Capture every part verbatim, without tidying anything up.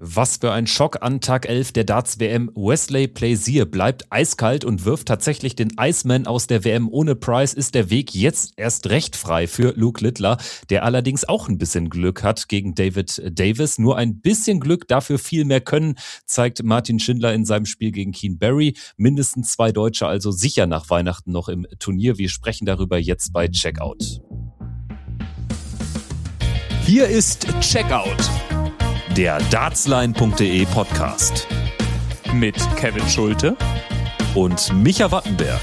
Was für ein Schock an Tag elf der Darts-W M. Wesley Plaisir bleibt eiskalt und wirft tatsächlich den Iceman aus der W M. Ohne Price ist der Weg jetzt erst recht frei für Luke Littler, der allerdings auch ein bisschen Glück hat gegen David Davis. Nur ein bisschen Glück, dafür viel mehr Können, zeigt Martin Schindler in seinem Spiel gegen Keane Barry. Mindestens zwei Deutsche also sicher nach Weihnachten noch im Turnier. Wir sprechen darüber jetzt bei Checkout. Hier ist Checkout, der dartsline punkt de Podcast mit Kevin Schulte und Micha Wattenberg.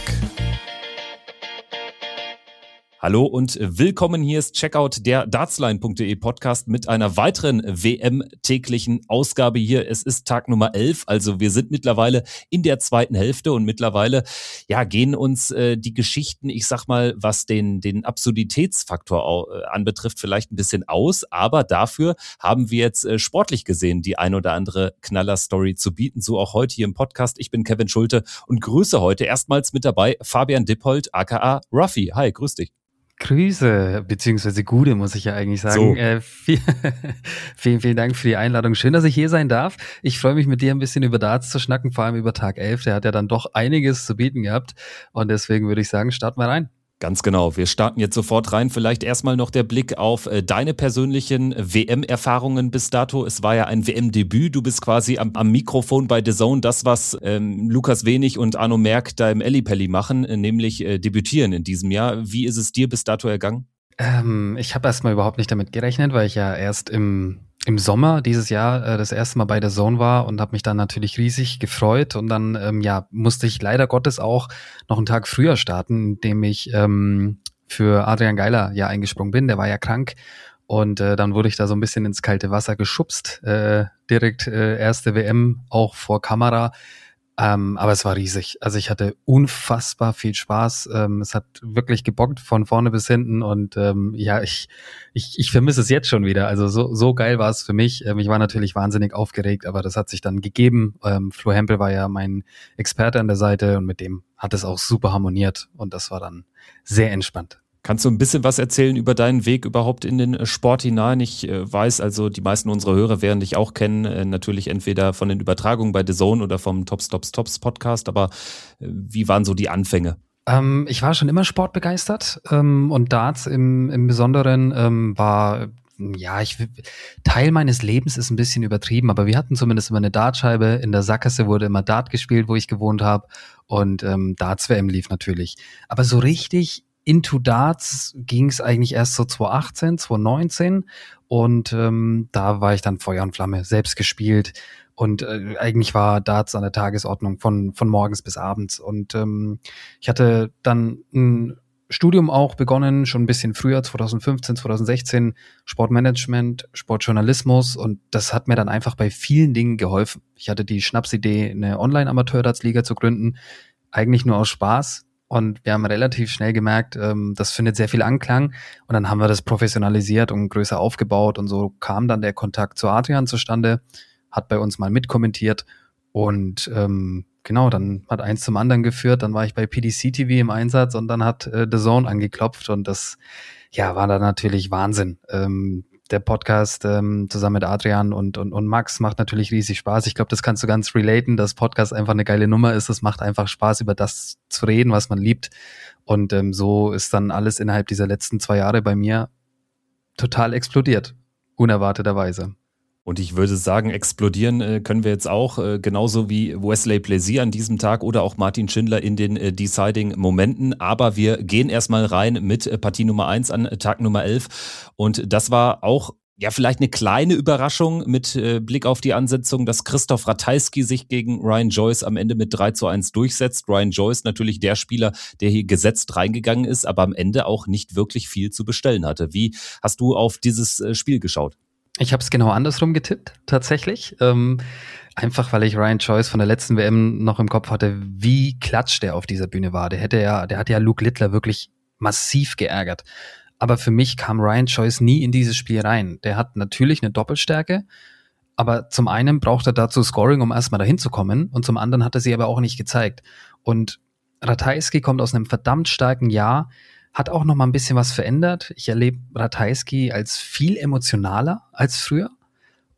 Hallo und willkommen, hier ist Checkout, der dartsline punkt de Podcast mit einer weiteren W M-täglichen Ausgabe hier. Es ist Tag Nummer elf, also wir sind mittlerweile in der zweiten Hälfte und mittlerweile ja, gehen uns äh, die Geschichten, ich sag mal, was den, den Absurditätsfaktor äh, anbetrifft, vielleicht ein bisschen aus, aber dafür haben wir jetzt äh, sportlich gesehen die ein oder andere Knaller-Story zu bieten, so auch heute hier im Podcast. Ich bin Kevin Schulte und grüße heute erstmals mit dabei Fabian Dippold, aka Ruffy. Hi, grüß dich. Grüße, beziehungsweise Gude, muss ich ja eigentlich sagen. So. Äh, viel, vielen, vielen Dank für die Einladung. Schön, dass ich hier sein darf. Ich freue mich, mit dir ein bisschen über Darts zu schnacken, vor allem über Tag elf. Der hat ja dann doch einiges zu bieten gehabt. Und deswegen würde ich sagen, starten wir rein. Ganz genau, wir starten jetzt sofort rein. Vielleicht erstmal noch der Blick auf äh, deine persönlichen W M-Erfahrungen bis dato. Es war ja ein W M-Debüt. Du bist quasi am, am Mikrofon bei D A Z N, das, was ähm, Lukas Wenig und Arno Merck da im Ellipelli machen, äh, nämlich äh, debütieren in diesem Jahr. Wie ist es dir bis dato ergangen? Ähm, ich habe erstmal überhaupt nicht damit gerechnet, weil ich ja erst im im Sommer dieses Jahr äh, das erste Mal bei D A Z N war und habe mich dann natürlich riesig gefreut. Und dann ähm, ja musste ich leider Gottes auch noch einen Tag früher starten, indem ich ähm, für Adrian Geiler ja eingesprungen bin. Der war ja krank. Und äh, dann wurde ich da so ein bisschen ins kalte Wasser geschubst. Äh, direkt äh, erste W M, auch vor Kamera. Ähm, aber es war riesig. Also ich hatte unfassbar viel Spaß. Ähm, es hat wirklich gebockt von vorne bis hinten und ähm, ja, ich, ich, ich vermisse es jetzt schon wieder. Also so, so geil war es für mich. Ähm, ich war natürlich wahnsinnig aufgeregt, aber das hat sich dann gegeben. Ähm, Flo Hempel war ja mein Experte an der Seite und mit dem hat es auch super harmoniert und das war dann sehr entspannt. Kannst du ein bisschen was erzählen über deinen Weg überhaupt in den Sport hinein? Ich äh, weiß, also die meisten unserer Hörer werden dich auch kennen, äh, natürlich entweder von den Übertragungen bei D A Z N oder vom Tops, Tops, Tops Podcast, aber äh, wie waren so die Anfänge? Ähm, ich war schon immer sportbegeistert ähm, und Darts im, im Besonderen ähm, war, ja, ich Teil meines Lebens ist ein bisschen übertrieben, aber wir hatten zumindest immer eine Dartscheibe. In der Sackgasse wurde immer Dart gespielt, wo ich gewohnt habe und ähm, Darts-W M lief natürlich. Aber so richtig into Darts ging es eigentlich erst so zwanzig achtzehn, zwanzig neunzehn und ähm, da war ich dann Feuer und Flamme, selbst gespielt und äh, eigentlich war Darts an der Tagesordnung von von morgens bis abends und ähm, ich hatte dann ein Studium auch begonnen, schon ein bisschen früher, zwanzig fünfzehn, zwanzig sechzehn, Sportmanagement, Sportjournalismus und das hat mir dann einfach bei vielen Dingen geholfen. Ich hatte die Schnapsidee, eine Online-Amateur-Darts-Liga zu gründen, eigentlich nur aus Spaß. Und wir haben relativ schnell gemerkt, ähm, das findet sehr viel Anklang. Und dann haben wir das professionalisiert und größer aufgebaut. Und so kam dann der Kontakt zu Adrian zustande, hat bei uns mal mitkommentiert. Und ähm, genau, dann hat eins zum anderen geführt. Dann war ich bei P D C T V im Einsatz und dann hat äh, D A Z N angeklopft. Und das ja war dann natürlich Wahnsinn. Ähm, der Podcast ähm, zusammen mit Adrian und, und, und Max macht natürlich riesig Spaß. Ich glaube, das kannst du ganz relaten, dass Podcast einfach eine geile Nummer ist. Es macht einfach Spaß, über das zu reden, was man liebt. Und ähm, so ist dann alles innerhalb dieser letzten zwei Jahre bei mir total explodiert. Unerwarteterweise. Und ich würde sagen, explodieren äh, können wir jetzt auch, äh, genauso wie Wesley Plaisir an diesem Tag oder auch Martin Schindler in den äh, Deciding-Momenten. Aber wir gehen erstmal rein mit äh, Partie Nummer eins an äh, Tag Nummer elf. Und das war auch ja vielleicht eine kleine Überraschung mit äh, Blick auf die Ansetzung, dass Christoph Ratajski sich gegen Ryan Joyce am Ende mit drei zu eins durchsetzt. Ryan Joyce natürlich der Spieler, der hier gesetzt reingegangen ist, aber am Ende auch nicht wirklich viel zu bestellen hatte. Wie hast du auf dieses äh, Spiel geschaut? Ich habe es genau andersrum getippt, tatsächlich. Ähm, einfach, weil ich Ryan Joyce von der letzten W M noch im Kopf hatte, wie klatsch der auf dieser Bühne war. Der hätte ja, der hat ja Luke Littler wirklich massiv geärgert. Aber für mich kam Ryan Joyce nie in dieses Spiel rein. Der hat natürlich eine Doppelstärke, aber zum einen braucht er dazu Scoring, um erstmal dahin zu kommen, und zum anderen hat er sie aber auch nicht gezeigt. Und Ratajski kommt aus einem verdammt starken Jahr, hat auch noch mal ein bisschen was verändert. Ich erlebe Ratajski als viel emotionaler als früher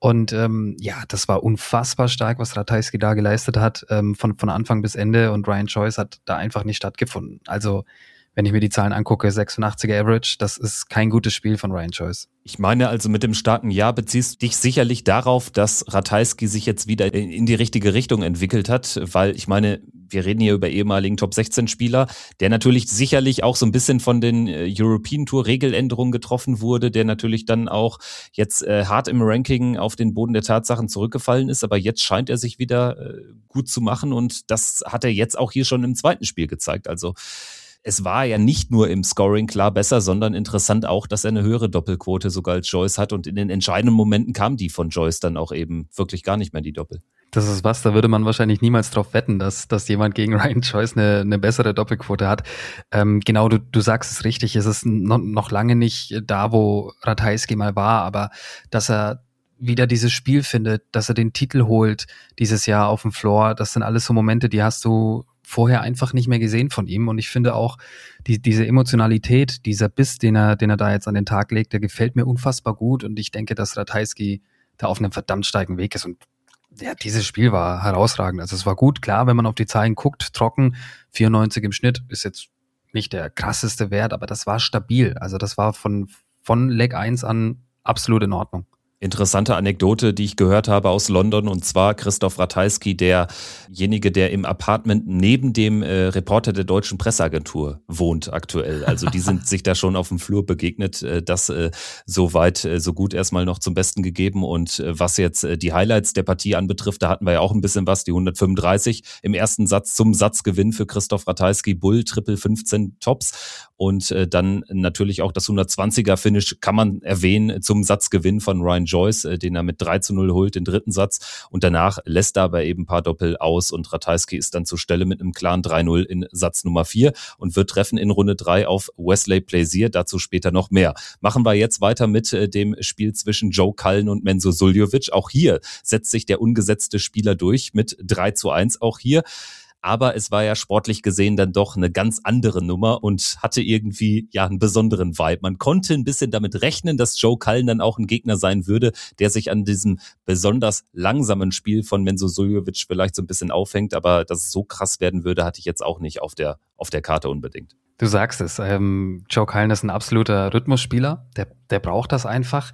Und ähm, ja, das war unfassbar stark, was Ratajski da geleistet hat, ähm, von, von Anfang bis Ende. Und Ryan Joyce hat da einfach nicht stattgefunden. Also wenn ich mir die Zahlen angucke, sechsundachtziger Average, das ist kein gutes Spiel von Ryan Joyce. Ich meine also mit dem starken Jahr beziehst du dich sicherlich darauf, dass Ratajski sich jetzt wieder in die richtige Richtung entwickelt hat, weil ich meine, wir reden hier über ehemaligen Top sechzehn Spieler, der natürlich sicherlich auch so ein bisschen von den European Tour Regeländerungen getroffen wurde, der natürlich dann auch jetzt äh, hart im Ranking auf den Boden der Tatsachen zurückgefallen ist, aber jetzt scheint er sich wieder äh, gut zu machen und das hat er jetzt auch hier schon im zweiten Spiel gezeigt, also es war ja nicht nur im Scoring klar besser, sondern interessant auch, dass er eine höhere Doppelquote sogar als Joyce hat und in den entscheidenden Momenten kam die von Joyce dann auch eben wirklich gar nicht mehr, die Doppel. Das ist was, da würde man wahrscheinlich niemals drauf wetten, dass, dass jemand gegen Ryan Joyce eine, eine bessere Doppelquote hat. Ähm, genau, du, du sagst es richtig, es ist noch, noch lange nicht da, wo Ratajski mal war, aber dass er wieder dieses Spiel findet, dass er den Titel holt dieses Jahr auf dem Floor, das sind alles so Momente, die hast du vorher einfach nicht mehr gesehen von ihm und ich finde auch die, diese Emotionalität, dieser Biss, den er, den er da jetzt an den Tag legt, der gefällt mir unfassbar gut und ich denke, dass Ratajski da auf einem verdammt steigen Weg ist und ja, dieses Spiel war herausragend, also es war gut, klar, wenn man auf die Zahlen guckt, trocken, vierundneunzig im Schnitt, ist jetzt nicht der krasseste Wert, aber das war stabil, also das war von, von Leg eins an absolut in Ordnung. Interessante Anekdote, die ich gehört habe aus London, und zwar Christoph Ratajski, derjenige, der im Apartment neben dem äh, Reporter der Deutschen Presseagentur wohnt aktuell. Also die sind sich da schon auf dem Flur begegnet. Äh, das äh, so weit, äh, so gut erstmal noch zum Besten gegeben. Und äh, was jetzt äh, die Highlights der Partie anbetrifft, da hatten wir ja auch ein bisschen was, die hundertfünfunddreißig im ersten Satz zum Satzgewinn für Christoph Ratajski, Bull, Triple fünfzehn Tops. Und äh, dann natürlich auch das hundertzwanziger Finish kann man erwähnen zum Satzgewinn von Ryan Joyce, äh, den er mit drei zu null holt, den dritten Satz. Und danach lässt er aber eben ein paar Doppel aus und Ratajski ist dann zur Stelle mit einem klaren drei null in Satz Nummer vier und wird treffen in Runde drei auf Wesley Plaisir. Dazu später noch mehr. Machen wir jetzt weiter mit äh, dem Spiel zwischen Joe Cullen und Menzo Suljovic. Auch hier setzt sich der ungesetzte Spieler durch mit drei zu eins. Auch hier. Aber es war ja sportlich gesehen dann doch eine ganz andere Nummer und hatte irgendwie ja einen besonderen Vibe. Man konnte ein bisschen damit rechnen, dass Joe Cullen dann auch ein Gegner sein würde, der sich an diesem besonders langsamen Spiel von Menzo Suljovic vielleicht so ein bisschen aufhängt. Aber dass es so krass werden würde, hatte ich jetzt auch nicht auf der, auf der Karte unbedingt. Du sagst es, ähm, Joe Cullen ist ein absoluter Rhythmusspieler, der, der braucht das einfach.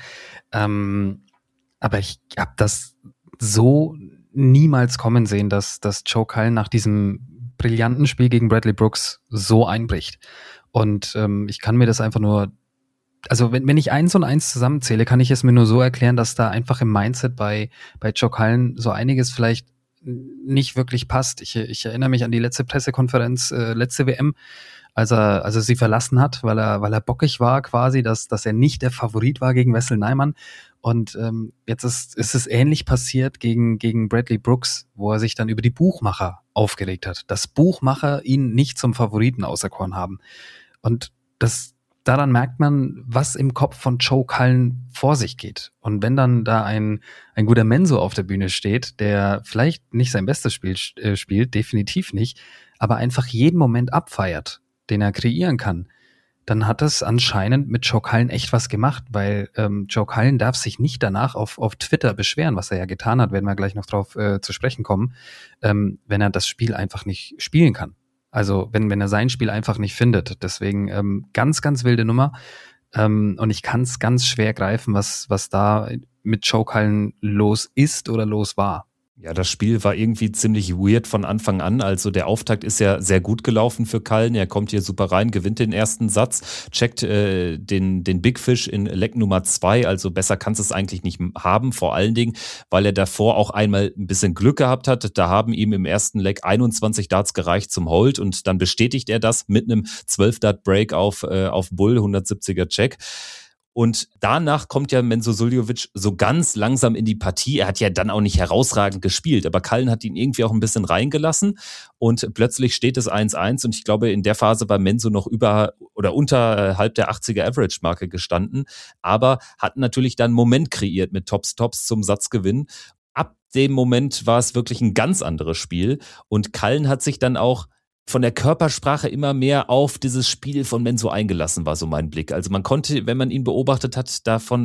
Ähm, aber ich habe das so niemals kommen sehen, dass, dass Joe Cullen nach diesem brillanten Spiel gegen Bradley Brooks so einbricht. Und ähm, ich kann mir das einfach nur, also wenn, wenn ich eins und eins zusammenzähle, kann ich es mir nur so erklären, dass da einfach im Mindset bei, bei Joe Cullen so einiges vielleicht nicht wirklich passt. Ich, ich erinnere mich an die letzte Pressekonferenz, äh, letzte W M, als er, als er sie verlassen hat, weil er, weil er bockig war quasi, dass, dass er nicht der Favorit war gegen Wessel Neiman. Und ähm, jetzt ist, ist es ähnlich passiert gegen, gegen Bradley Brooks, wo er sich dann über die Buchmacher aufgeregt hat. Dass Buchmacher ihn nicht zum Favoriten auserkoren haben. Und das, daran merkt man, was im Kopf von Joe Cullen vor sich geht. Und wenn dann da ein, ein guter Menzo auf der Bühne steht, der vielleicht nicht sein bestes Spiel äh, spielt, definitiv nicht, aber einfach jeden Moment abfeiert, den er kreieren kann, dann hat es anscheinend mit Joe Cullen echt was gemacht, weil ähm, Joe Cullen darf sich nicht danach auf, auf Twitter beschweren, was er ja getan hat, werden wir gleich noch drauf äh, zu sprechen kommen, ähm, wenn er das Spiel einfach nicht spielen kann. Also wenn, wenn er sein Spiel einfach nicht findet. Deswegen ähm, ganz, ganz wilde Nummer. Ähm, und ich kann es ganz schwer greifen, was, was da mit Joe Cullen los ist oder los war. Ja, das Spiel war irgendwie ziemlich weird von Anfang an. Also der Auftakt ist ja sehr gut gelaufen für Cullen. Er kommt hier super rein, gewinnt den ersten Satz, checkt äh, den, den Big Fish in Leg Nummer zwei. Also besser kannst du es eigentlich nicht haben. Vor allen Dingen, weil er davor auch einmal ein bisschen Glück gehabt hat. Da haben ihm im ersten Leg einundzwanzig Darts gereicht zum Hold und dann bestätigt er das mit einem zwölf Dart Break auf, äh, auf Bull, hundertsiebziger Check. Und danach kommt ja Menzo Suljovic so ganz langsam in die Partie. Er hat ja dann auch nicht herausragend gespielt, aber Cullen hat ihn irgendwie auch ein bisschen reingelassen und plötzlich steht es eins eins und ich glaube, in der Phase war Menzo noch über oder unterhalb der achtziger Average-Marke gestanden, aber hat natürlich dann einen Moment kreiert mit Tops Tops zum Satzgewinn. Ab dem Moment war es wirklich ein ganz anderes Spiel und Cullen hat sich dann auch von der Körpersprache immer mehr auf dieses Spiel von Menzo eingelassen, war so mein Blick. Also man konnte, wenn man ihn beobachtet hat, davon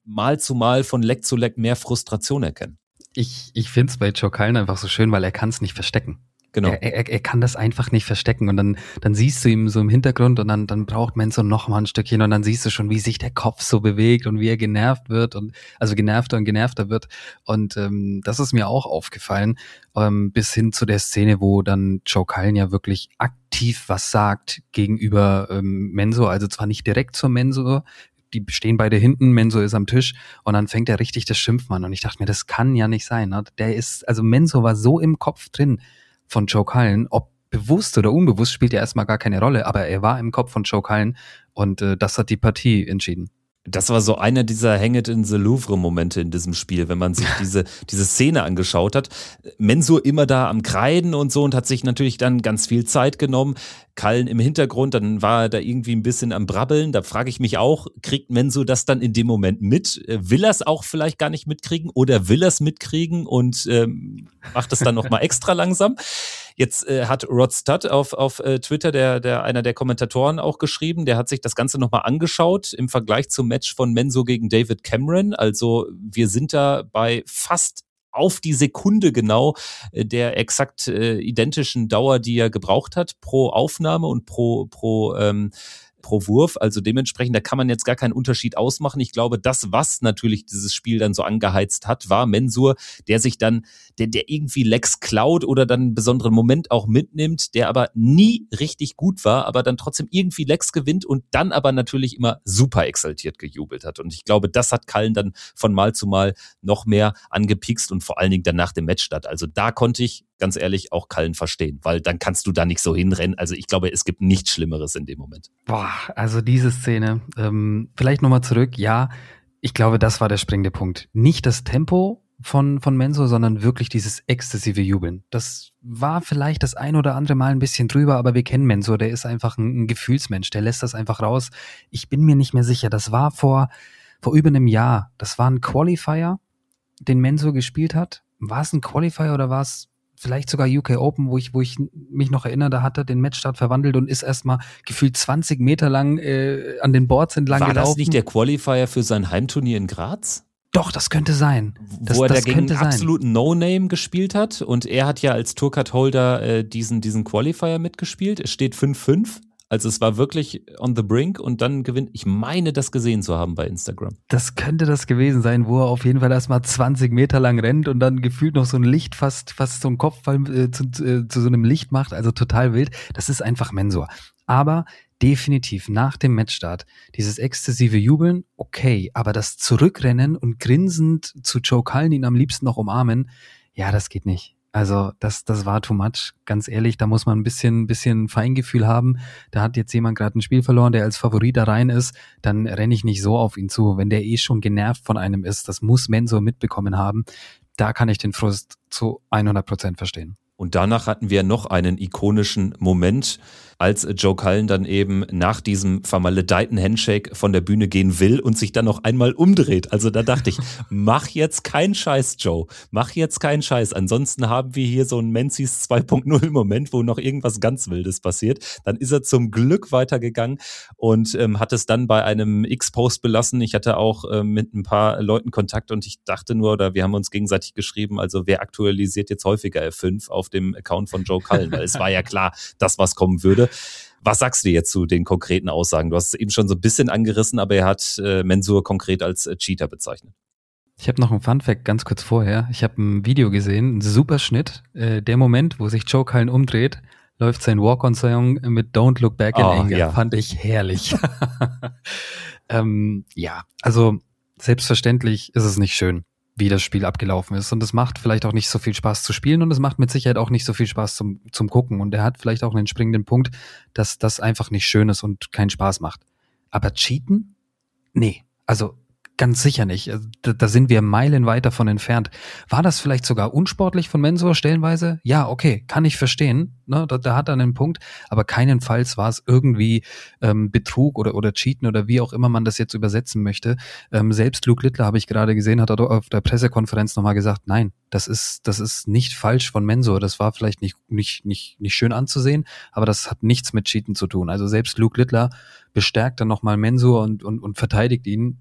mal zu Mal von Leck zu Leck mehr Frustration erkennen. Ich, ich finde es bei Joe Cullen einfach so schön, weil er kann es nicht verstecken. Genau. Er, er, er kann das einfach nicht verstecken und dann, dann siehst du ihn so im Hintergrund und dann, dann braucht Menzo noch mal ein Stückchen und dann siehst du schon, wie sich der Kopf so bewegt und wie er genervt wird und also genervter und genervter wird und ähm, das ist mir auch aufgefallen, ähm, bis hin zu der Szene, wo dann Joe Cullen ja wirklich aktiv was sagt gegenüber ähm, Menzo, also zwar nicht direkt zur Menzo, die stehen beide hinten, Menzo ist am Tisch und dann fängt er richtig das Schimpfen an und ich dachte mir, das kann ja nicht sein, ne? Der ist, also Menzo war so im Kopf drin von Joe Cullen, ob bewusst oder unbewusst, spielt ja erstmal gar keine Rolle, aber er war im Kopf von Joe Cullen und äh, das hat die Partie entschieden. Das war so einer dieser Hang it in the Louvre-Momente in diesem Spiel, wenn man sich diese, diese Szene angeschaut hat. Mensur immer da am Kreiden und so und hat sich natürlich dann ganz viel Zeit genommen. Cullen im Hintergrund, dann war er da irgendwie ein bisschen am Brabbeln. Da frage ich mich auch, kriegt Mensur das dann in dem Moment mit? Will er es auch vielleicht gar nicht mitkriegen oder will er es mitkriegen und ähm, macht es dann nochmal extra langsam? Jetzt äh, hat Rod Studd auf, auf äh, Twitter, der, der einer der Kommentatoren auch geschrieben, der hat sich das Ganze nochmal angeschaut im Vergleich zum Match von Mensur gegen David Cameron. Also wir sind da bei fast auf die Sekunde genau äh, der exakt äh, identischen Dauer, die er gebraucht hat pro Aufnahme und pro, pro ähm, pro Wurf, also dementsprechend, da kann man jetzt gar keinen Unterschied ausmachen. Ich glaube, das, was natürlich dieses Spiel dann so angeheizt hat, war Mensur, der sich dann, der, der irgendwie Lecks klaut oder dann einen besonderen Moment auch mitnimmt, der aber nie richtig gut war, aber dann trotzdem irgendwie Lecks gewinnt und dann aber natürlich immer super exaltiert gejubelt hat. Und ich glaube, das hat Cullen dann von Mal zu Mal noch mehr angepikst und vor allen Dingen dann nach dem Match statt. Also da konnte ich ganz ehrlich auch Cullen verstehen, weil dann kannst du da nicht so hinrennen. Also ich glaube, es gibt nichts Schlimmeres in dem Moment. Boah, also diese Szene, ähm, vielleicht nochmal zurück, ja, ich glaube, das war der springende Punkt. Nicht das Tempo von, von Mensur, sondern wirklich dieses exzessive Jubeln. Das war vielleicht das ein oder andere Mal ein bisschen drüber, aber wir kennen Mensur, der ist einfach ein, ein Gefühlsmensch, der lässt das einfach raus. Ich bin mir nicht mehr sicher, das war vor, vor über einem Jahr, das war ein Qualifier, den Mensur gespielt hat. War es ein Qualifier oder war es vielleicht sogar U K Open, wo ich, wo ich mich noch erinnere, da hat er den Matchstart verwandelt und ist erstmal gefühlt zwanzig Meter lang äh, an den Boards entlang War gelaufen. War das nicht der Qualifier für sein Heimturnier in Graz? Doch, das könnte sein. Das, wo er das dagegen absoluten No-Name gespielt hat und er hat ja als Tourcard-Holder äh, diesen, diesen Qualifier mitgespielt. Es steht fünf fünf. Also es war wirklich on the brink und dann gewinnt, ich meine, das gesehen zu haben bei Instagram. Das könnte das gewesen sein, wo er auf jeden Fall erstmal zwanzig Meter lang rennt und dann gefühlt noch so ein Licht, fast, fast so ein Kopfball äh, zu, äh, zu so einem Licht macht, also total wild. Das ist einfach Mensur. Aber definitiv nach dem Matchstart, dieses exzessive Jubeln, okay, aber das Zurückrennen und grinsend zu Joe Cullen, ihn am liebsten noch umarmen, ja, das geht nicht. Also das, das war too much, ganz ehrlich, da muss man ein bisschen, bisschen Feingefühl haben. Da hat jetzt jemand gerade ein Spiel verloren, der als Favorit da rein ist, dann renne ich nicht so auf ihn zu, wenn der eh schon genervt von einem ist. Das muss Mensur mitbekommen haben. Da kann ich den Frust zu hundert Prozent verstehen. Und danach hatten wir noch einen ikonischen Moment, als Joe Cullen dann eben nach diesem vermaledeiten Handshake von der Bühne gehen will und sich dann noch einmal umdreht. Also da dachte ich, mach jetzt keinen Scheiß, Joe. Mach jetzt keinen Scheiß. Ansonsten haben wir hier so einen Menzies zwei Punkt null Moment, wo noch irgendwas ganz Wildes passiert. Dann ist er zum Glück weitergegangen und ähm, hat es dann bei einem X-Post belassen. Ich hatte auch ähm, mit ein paar Leuten Kontakt und ich dachte nur, oder wir haben uns gegenseitig geschrieben, also wer aktualisiert jetzt häufiger F fünf auf dem Account von Joe Cullen? Weil es war ja klar, dass was kommen würde. Was sagst du jetzt zu den konkreten Aussagen? Du hast es eben schon so ein bisschen angerissen, aber er hat äh, Mensur konkret als äh, Cheater bezeichnet. Ich habe noch einen Funfact ganz kurz vorher. Ich habe ein Video gesehen, ein super Schnitt. Äh, der Moment, wo sich Joe Cullen umdreht, läuft sein Walk-on-Song mit Don't Look Back in oh, Anger. Ja. Fand ich herrlich. ähm, ja, also selbstverständlich ist es nicht schön, wie das Spiel abgelaufen ist. Und es macht vielleicht auch nicht so viel Spaß zu spielen und es macht mit Sicherheit auch nicht so viel Spaß zum, zum Gucken. Und er hat vielleicht auch einen springenden Punkt, dass das einfach nicht schön ist und keinen Spaß macht. Aber cheaten? Nee, also ganz sicher nicht. Da, da sind wir meilenweit davon entfernt. War das vielleicht sogar unsportlich von Mensur stellenweise? Ja, okay, kann ich verstehen. Ne, da, da hat er einen Punkt. Aber keinenfalls war es irgendwie ähm, Betrug oder, oder Cheaten oder wie auch immer man das jetzt übersetzen möchte. Ähm, selbst Luke Littler, habe ich gerade gesehen, hat er auf der Pressekonferenz nochmal gesagt, nein, das ist, das ist nicht falsch von Mensur. Das war vielleicht nicht, nicht, nicht, nicht schön anzusehen, aber das hat nichts mit Cheaten zu tun. Also selbst Luke Littler bestärkt dann nochmal Mensur und, und, und verteidigt ihn.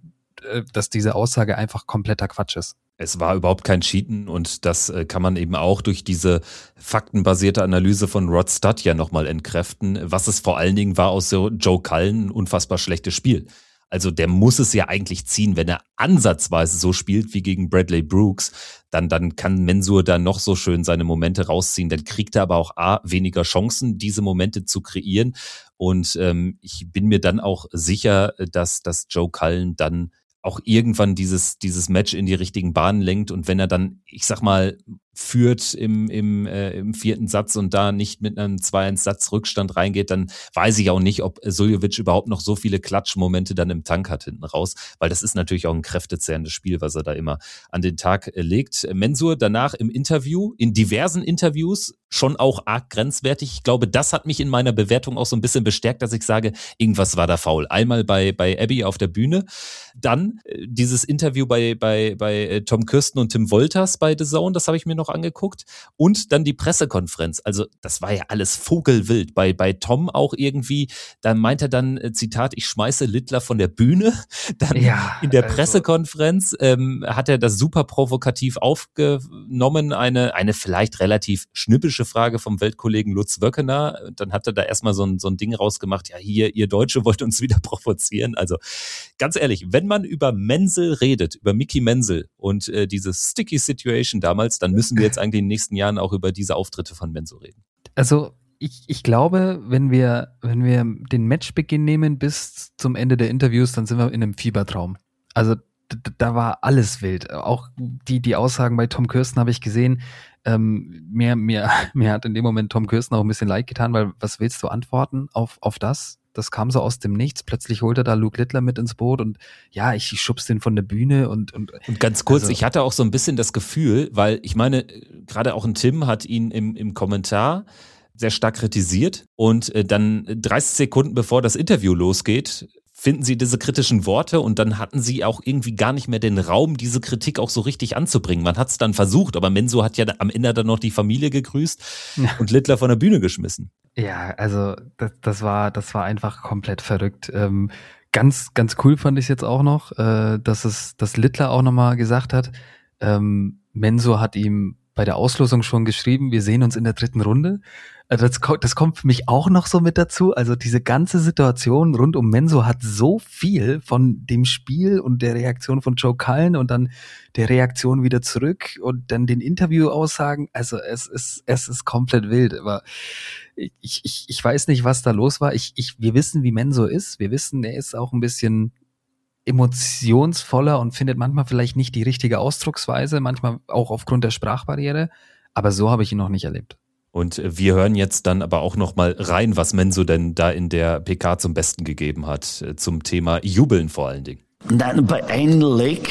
dass diese Aussage einfach kompletter Quatsch ist. Es war überhaupt kein Cheaten und das äh, kann man eben auch durch diese faktenbasierte Analyse von Rod Studd ja nochmal entkräften. Was es vor allen Dingen war aus so Joe Cullen ein unfassbar schlechtes Spiel. Also der muss es ja eigentlich ziehen, wenn er ansatzweise so spielt wie gegen Bradley Brooks, dann, dann kann Mensur da noch so schön seine Momente rausziehen. Dann kriegt er aber auch A, weniger Chancen, diese Momente zu kreieren. Und ähm, ich bin mir dann auch sicher, dass, dass Joe Cullen dann auch irgendwann dieses, dieses Match in die richtigen Bahnen lenkt und wenn er dann, ich sag mal, führt im, im, äh, im vierten Satz und da nicht mit einem zwei eins Satz Rückstand reingeht, dann weiß ich auch nicht, ob Suljovic überhaupt noch so viele Klatschmomente dann im Tank hat hinten raus, weil das ist natürlich auch ein kräftezehrendes Spiel, was er da immer an den Tag legt. Mensur danach im Interview, in diversen Interviews, schon auch arg grenzwertig. Ich glaube, das hat mich in meiner Bewertung auch so ein bisschen bestärkt, dass ich sage, irgendwas war da faul. Einmal bei, bei Abby auf der Bühne, dann äh, dieses Interview bei, bei, bei äh, Tom Kirsten und Tim Wolters bei The Zone, das habe ich mir noch angeguckt und dann die Pressekonferenz. Also das war ja alles vogelwild. Bei, bei Tom auch irgendwie, da meint er dann, äh, Zitat, ich schmeiße Littler von der Bühne. Dann Ja, in der also- Pressekonferenz ähm, hat er das super provokativ aufgenommen, eine, eine vielleicht relativ schnippische Frage vom Weltkollegen Lutz Wöckener. Dann hat er da erstmal so ein, so ein Ding rausgemacht, ja hier, ihr Deutsche wollt uns wieder provozieren. Also ganz ehrlich, wenn man über Menzel redet, über Mickey Menzel und äh, diese Sticky Situation damals, dann müssen wir jetzt eigentlich in den nächsten Jahren auch über diese Auftritte von Menzel reden. Also ich, ich glaube, wenn wir, wenn wir den Matchbeginn nehmen bis zum Ende der Interviews, dann sind wir in einem Fiebertraum. Also d- d- da war alles wild. Auch die, die Aussagen bei Tom Kirsten habe ich gesehen. Ähm, mir, mir, mir hat in dem Moment Tom Kirsten auch ein bisschen leid getan, weil was willst du antworten auf, auf das? Das kam so aus dem Nichts. Plötzlich holt er da Luke Littler mit ins Boot und ja, ich, ich schub's den von der Bühne und, und Und ganz kurz, also, ich hatte auch so ein bisschen das Gefühl, weil ich meine, gerade auch ein Tim hat ihn im, im Kommentar sehr stark kritisiert und äh, dann dreißig Sekunden bevor das Interview losgeht, finden sie diese kritischen Worte und dann hatten sie auch irgendwie gar nicht mehr den Raum, diese Kritik auch so richtig anzubringen. Man hat es dann versucht, aber Mensur hat ja am Ende dann noch die Familie gegrüßt Ja. und Littler von der Bühne geschmissen. Ja, also das, das war, das war einfach komplett verrückt. Ähm, ganz, ganz cool fand ich es jetzt auch noch, äh, dass es, dass Littler auch nochmal gesagt hat, ähm, Mensur hat ihm bei der Auslosung schon geschrieben, wir sehen uns in der dritten Runde. Also das, ko- das kommt für mich auch noch so mit dazu. Also diese ganze Situation rund um Mensur hat so viel von dem Spiel und der Reaktion von Joe Cullen und dann der Reaktion wieder zurück und dann den Interview-Aussagen. Also es ist, es ist komplett wild. Aber ich, ich, ich weiß nicht, was da los war. Ich, ich, wir wissen, wie Mensur ist. Wir wissen, er ist auch ein bisschen emotionsvoller und findet manchmal vielleicht nicht die richtige Ausdrucksweise, manchmal auch aufgrund der Sprachbarriere. Aber so habe ich ihn noch nicht erlebt. Und wir hören jetzt dann aber auch noch mal rein, was Mensur denn da in der P K zum Besten gegeben hat, äh, zum Thema Jubeln vor allen Dingen. Nein, bei einem Leg,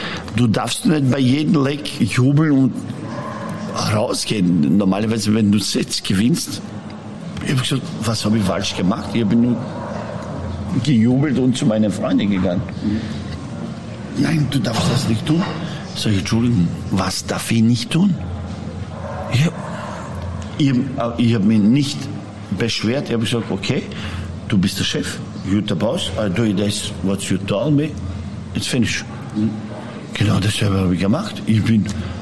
du darfst nicht bei jedem Leg jubeln und rausgehen. Normalerweise, wenn du Sets gewinnst, ich habe gesagt, was habe ich falsch gemacht? Ich habe nur gejubelt und zu meinen Freunden gegangen. Nein, du darfst das nicht tun. Sag ich, Entschuldigung, was darf ich nicht tun? Ich, ich, ich habe mich nicht beschwert. Ich habe gesagt, okay, du bist der Chef. You're the boss. I do this, what you told me. It's finished. Genau dasselbe habe ich gemacht. Ich bin,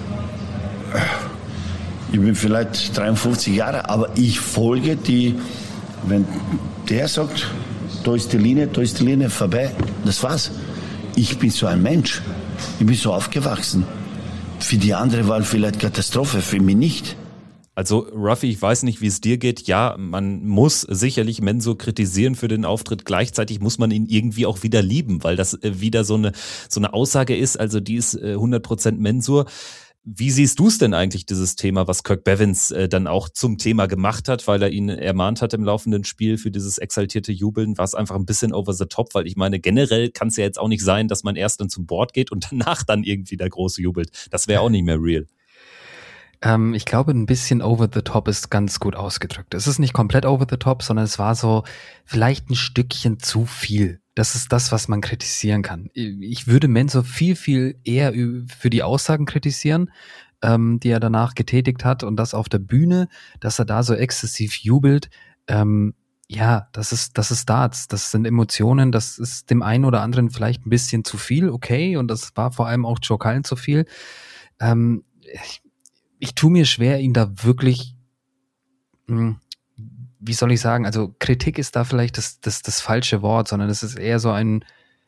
ich bin vielleicht dreiundfünfzig Jahre, aber ich folge die, wenn der sagt, da ist die Linie, da ist die Linie vorbei, das war's. Ich bin so ein Mensch. Ich bin so aufgewachsen. Für die andere war vielleicht Katastrophe, für mich nicht. Also Ruffy, ich weiß nicht, wie es dir geht. Ja, man muss sicherlich Mensur kritisieren für den Auftritt. Gleichzeitig muss man ihn irgendwie auch wieder lieben, weil das äh, wieder so eine, so eine Aussage ist. Also die ist äh, hundert Prozent Mensur. Wie siehst du es denn eigentlich, dieses Thema, was Kirk Bevins äh, dann auch zum Thema gemacht hat, weil er ihn ermahnt hat im laufenden Spiel für dieses exaltierte Jubeln? War es einfach ein bisschen over the top? Weil ich meine, generell kann es ja jetzt auch nicht sein, dass man erst dann zum Board geht und danach dann irgendwie der Große jubelt. Das wäre auch nicht mehr real. Ähm, ich glaube, ein bisschen over the top ist ganz gut ausgedrückt. Es ist nicht komplett over the top, sondern es war so vielleicht ein Stückchen zu viel. Das ist das, was man kritisieren kann. Ich würde Mensur viel, viel eher für die Aussagen kritisieren, ähm, die er danach getätigt hat und das auf der Bühne, dass er da so exzessiv jubelt. Ähm, ja, das ist, das ist Darts, das sind Emotionen, das ist dem einen oder anderen vielleicht ein bisschen zu viel, okay, und das war vor allem auch Joe Cullen zu viel. Ähm, ich, ich tue mir schwer, ihn da wirklich, mh, wie soll ich sagen, also Kritik ist da vielleicht das, das, das falsche Wort, sondern es ist eher so ein,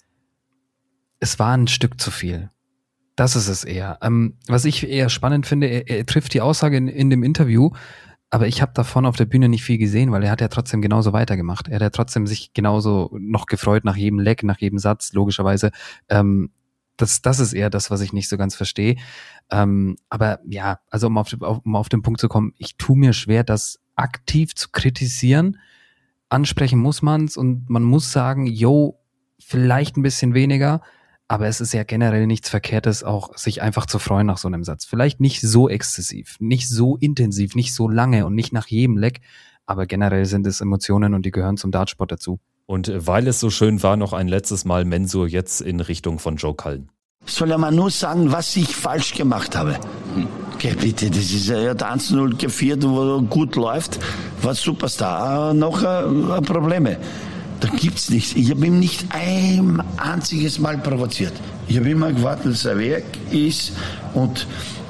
es war ein Stück zu viel. Das ist es eher. Ähm, was ich eher spannend finde, er, er trifft die Aussage in, in dem Interview, aber ich habe davon auf der Bühne nicht viel gesehen, weil er hat ja trotzdem genauso weitergemacht. Er hat ja trotzdem sich genauso noch gefreut nach jedem Leck, nach jedem Satz, logischerweise. Ähm, das, das ist eher das, was ich nicht so ganz verstehe. Ähm, aber ja, also um auf, um auf den Punkt zu kommen, ich tue mir schwer, das aktiv zu kritisieren. Ansprechen muss man's und man muss sagen, yo, vielleicht ein bisschen weniger, aber es ist ja generell nichts Verkehrtes, auch sich einfach zu freuen nach so einem Satz. Vielleicht nicht so exzessiv, nicht so intensiv, nicht so lange und nicht nach jedem Leck, aber generell sind es Emotionen und die gehören zum Dartsport dazu. Und weil es so schön war, noch ein letztes Mal Mensur jetzt in Richtung von Joe Cullen. Soll er mal nur sagen, was ich falsch gemacht habe? Okay, bitte, das ist ja eins null geführt, wo gut läuft, war Superstar, noch äh, Probleme. Da gibt's nichts. Ich habe ihn nicht ein einziges Mal provoziert. Ich habe immer gewartet, dass er weg ist und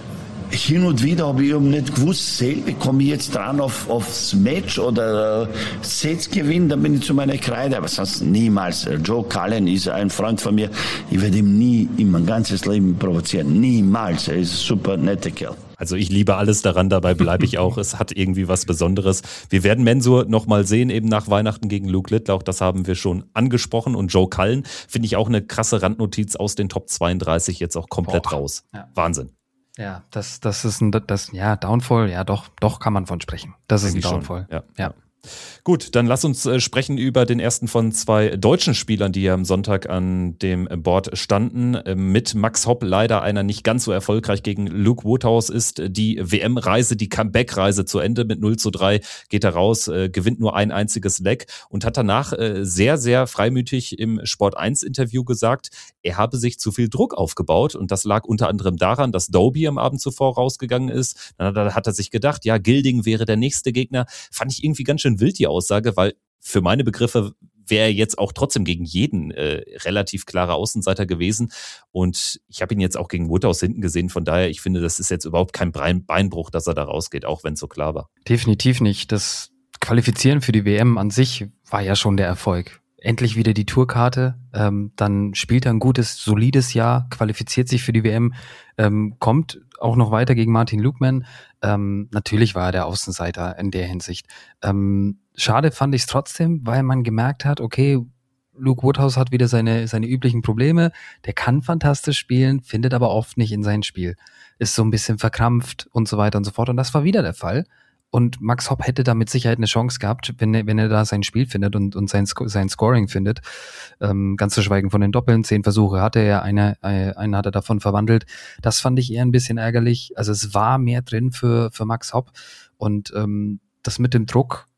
hin und wieder habe ich eben nicht gewusst, komme ich jetzt dran auf, aufs Match oder äh, Sets gewinnen, dann bin ich zu meiner Kreide, aber sonst niemals. Joe Cullen ist ein Freund von mir, ich werde ihn nie in mein ganzes Leben provozieren, niemals. Er ist ein super netter Kerl. Also ich liebe alles daran, dabei bleibe ich auch. Es hat irgendwie was Besonderes. Wir werden Mensur nochmal sehen, eben nach Weihnachten gegen Luke Littler. Auch das haben wir schon angesprochen. Und Joe Cullen finde ich auch eine krasse Randnotiz aus den Top zweiunddreißig jetzt auch komplett Boah. raus. Ja. Wahnsinn. Ja, das, das ist ein, das, ja, Downfall, ja, doch, doch kann man von sprechen. Das ist ein Eigentlich Downfall. schon, ja. ja. Gut, dann lass uns äh, sprechen über den ersten von zwei deutschen Spielern, die ja am Sonntag an dem Board standen. Äh, mit Max Hopp leider einer nicht ganz so erfolgreich gegen Luke Woodhouse ist die W M-Reise, die Comeback-Reise zu Ende. Mit null zu drei geht er raus, äh, gewinnt nur ein einziges Leg und hat danach äh, sehr, sehr freimütig im Sport eins Interview gesagt, er habe sich zu viel Druck aufgebaut und das lag unter anderem daran, dass Doby am Abend zuvor rausgegangen ist. Dann hat er sich gedacht, ja, Gilding wäre der nächste Gegner. Fand ich irgendwie ganz schön wild, die Aussage, weil für meine Begriffe wäre er jetzt auch trotzdem gegen jeden äh, relativ klarer Außenseiter gewesen. Und ich habe ihn jetzt auch gegen Woodhouse hinten gesehen. Von daher, ich finde, das ist jetzt überhaupt kein Beinbruch, dass er da rausgeht, auch wenn es so klar war. Definitiv nicht. Das Qualifizieren für die W M an sich war ja schon der Erfolg. Endlich wieder die Tourkarte, ähm, dann spielt er ein gutes, solides Jahr, qualifiziert sich für die W M, ähm, kommt auch noch weiter gegen Martin Lukeman. Ähm, natürlich war er der Außenseiter in der Hinsicht. Ähm, schade fand ich es trotzdem, weil man gemerkt hat, okay, Luke Woodhouse hat wieder seine, seine üblichen Probleme, der kann fantastisch spielen, findet aber oft nicht in sein Spiel, ist so ein bisschen verkrampft und so weiter und so fort. Und das war wieder der Fall. Und Max Hopp hätte da mit Sicherheit eine Chance gehabt, wenn er, wenn er da sein Spiel findet und, und sein, sein Scoring findet. Ähm, ganz zu schweigen von den Doppeln. Zehn Versuche hatte er, eine, äh, einen hat er davon verwandelt. Das fand ich eher ein bisschen ärgerlich. Also es war mehr drin für, für Max Hopp. Und ähm, das mit dem Druck,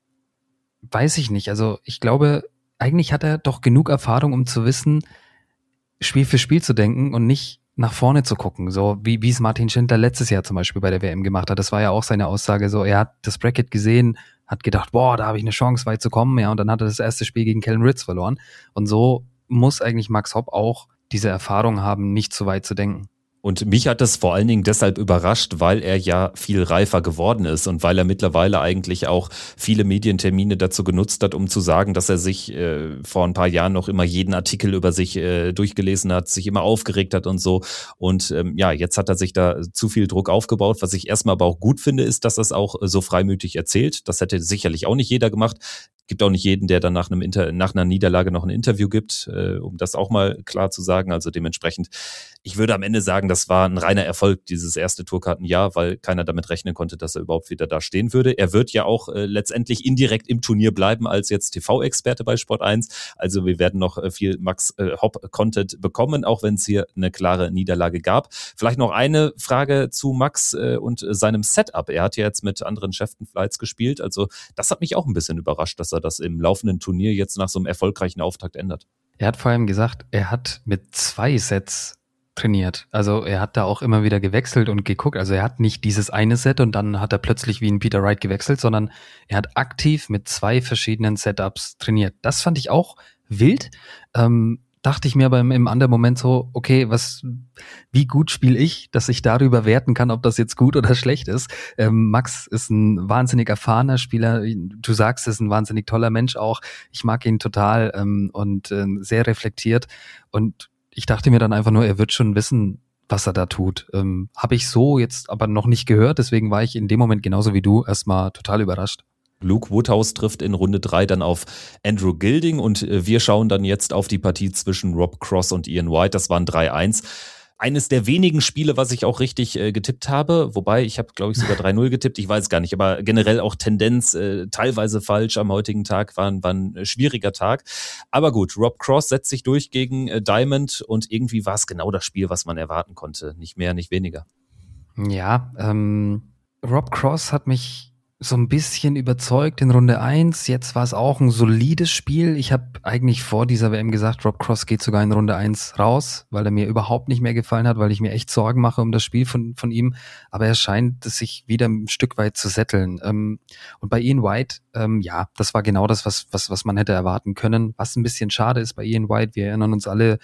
weiß ich nicht. Also ich glaube, eigentlich hat er doch genug Erfahrung, um zu wissen, Spiel für Spiel zu denken und nicht nach vorne zu gucken, so wie wie es Martin Schindler letztes Jahr zum Beispiel bei der W M gemacht hat. Das war ja auch seine Aussage, so er hat das Bracket gesehen, hat gedacht, boah, da habe ich eine Chance, weit zu kommen, ja, und dann hat er das erste Spiel gegen Kellen Ritz verloren. Und so muss eigentlich Max Hopp auch diese Erfahrung haben, nicht zu weit zu denken. Und mich hat das vor allen Dingen deshalb überrascht, weil er ja viel reifer geworden ist und weil er mittlerweile eigentlich auch viele Medientermine dazu genutzt hat, um zu sagen, dass er sich äh, vor ein paar Jahren noch immer jeden Artikel über sich äh, durchgelesen hat, sich immer aufgeregt hat und so. Und ähm, ja, jetzt hat er sich da zu viel Druck aufgebaut. Was ich erstmal aber auch gut finde, ist, dass er es auch so freimütig erzählt. Das hätte sicherlich auch nicht jeder gemacht. Gibt auch nicht jeden, der dann nach einem Inter- nach einer Niederlage noch ein Interview gibt, äh, um das auch mal klar zu sagen. Also dementsprechend, ich würde am Ende sagen, das war ein reiner Erfolg, dieses erste Tourkartenjahr, weil keiner damit rechnen konnte, dass er überhaupt wieder da stehen würde. Er wird ja auch äh, letztendlich indirekt im Turnier bleiben als jetzt T V-Experte bei Sport eins. Also wir werden noch äh, viel Max äh, Hopp-Content bekommen, auch wenn es hier eine klare Niederlage gab. Vielleicht noch eine Frage zu Max äh, und äh, seinem Setup. Er hat ja jetzt mit anderen Shefton-Flights gespielt. Also das hat mich auch ein bisschen überrascht, dass er das im laufenden Turnier jetzt nach so einem erfolgreichen Auftakt ändert. Er hat vor allem gesagt, er hat mit zwei Sets trainiert. Also er hat da auch immer wieder gewechselt und geguckt. Also er hat nicht dieses eine Set und dann hat er plötzlich wie ein Peter Wright gewechselt, sondern er hat aktiv mit zwei verschiedenen Setups trainiert. Das fand ich auch wild. Ähm, dachte ich mir aber im, im anderen Moment so, okay, was, wie gut spiele ich, dass ich darüber werten kann, ob das jetzt gut oder schlecht ist. Ähm, Max ist ein wahnsinnig erfahrener Spieler. Du sagst, ist ein wahnsinnig toller Mensch auch. Ich mag ihn total ähm, und äh, sehr reflektiert. Und ich dachte mir dann einfach nur, er wird schon wissen, was er da tut. Ähm, Habe ich so jetzt aber noch nicht gehört, deswegen war ich in dem Moment genauso wie du erstmal total überrascht. Luke Woodhouse trifft in Runde drei dann auf Andrew Gilding und wir schauen dann jetzt auf die Partie zwischen Rob Cross und Ian White. Das waren drei eins. Eines der wenigen Spiele, was ich auch richtig äh, getippt habe, wobei ich habe, glaube ich, sogar drei null getippt, ich weiß gar nicht, aber generell auch Tendenz, äh, teilweise falsch am heutigen Tag, war, war ein schwieriger Tag. Aber gut, Rob Cross setzt sich durch gegen äh, Diamond und irgendwie war es genau das Spiel, was man erwarten konnte. Nicht mehr, nicht weniger. Ja, ähm, Rob Cross hat mich so ein bisschen überzeugt in Runde eins. Jetzt war es auch ein solides Spiel. Ich habe eigentlich vor dieser W M gesagt, Rob Cross geht sogar in Runde eins raus, weil er mir überhaupt nicht mehr gefallen hat, weil ich mir echt Sorgen mache um das Spiel von von ihm. Aber er scheint es sich wieder ein Stück weit zu setteln. Ähm, und bei Ian White, ähm, ja, das war genau das, was was was man hätte erwarten können. Was ein bisschen schade ist bei Ian White, wir erinnern uns alle,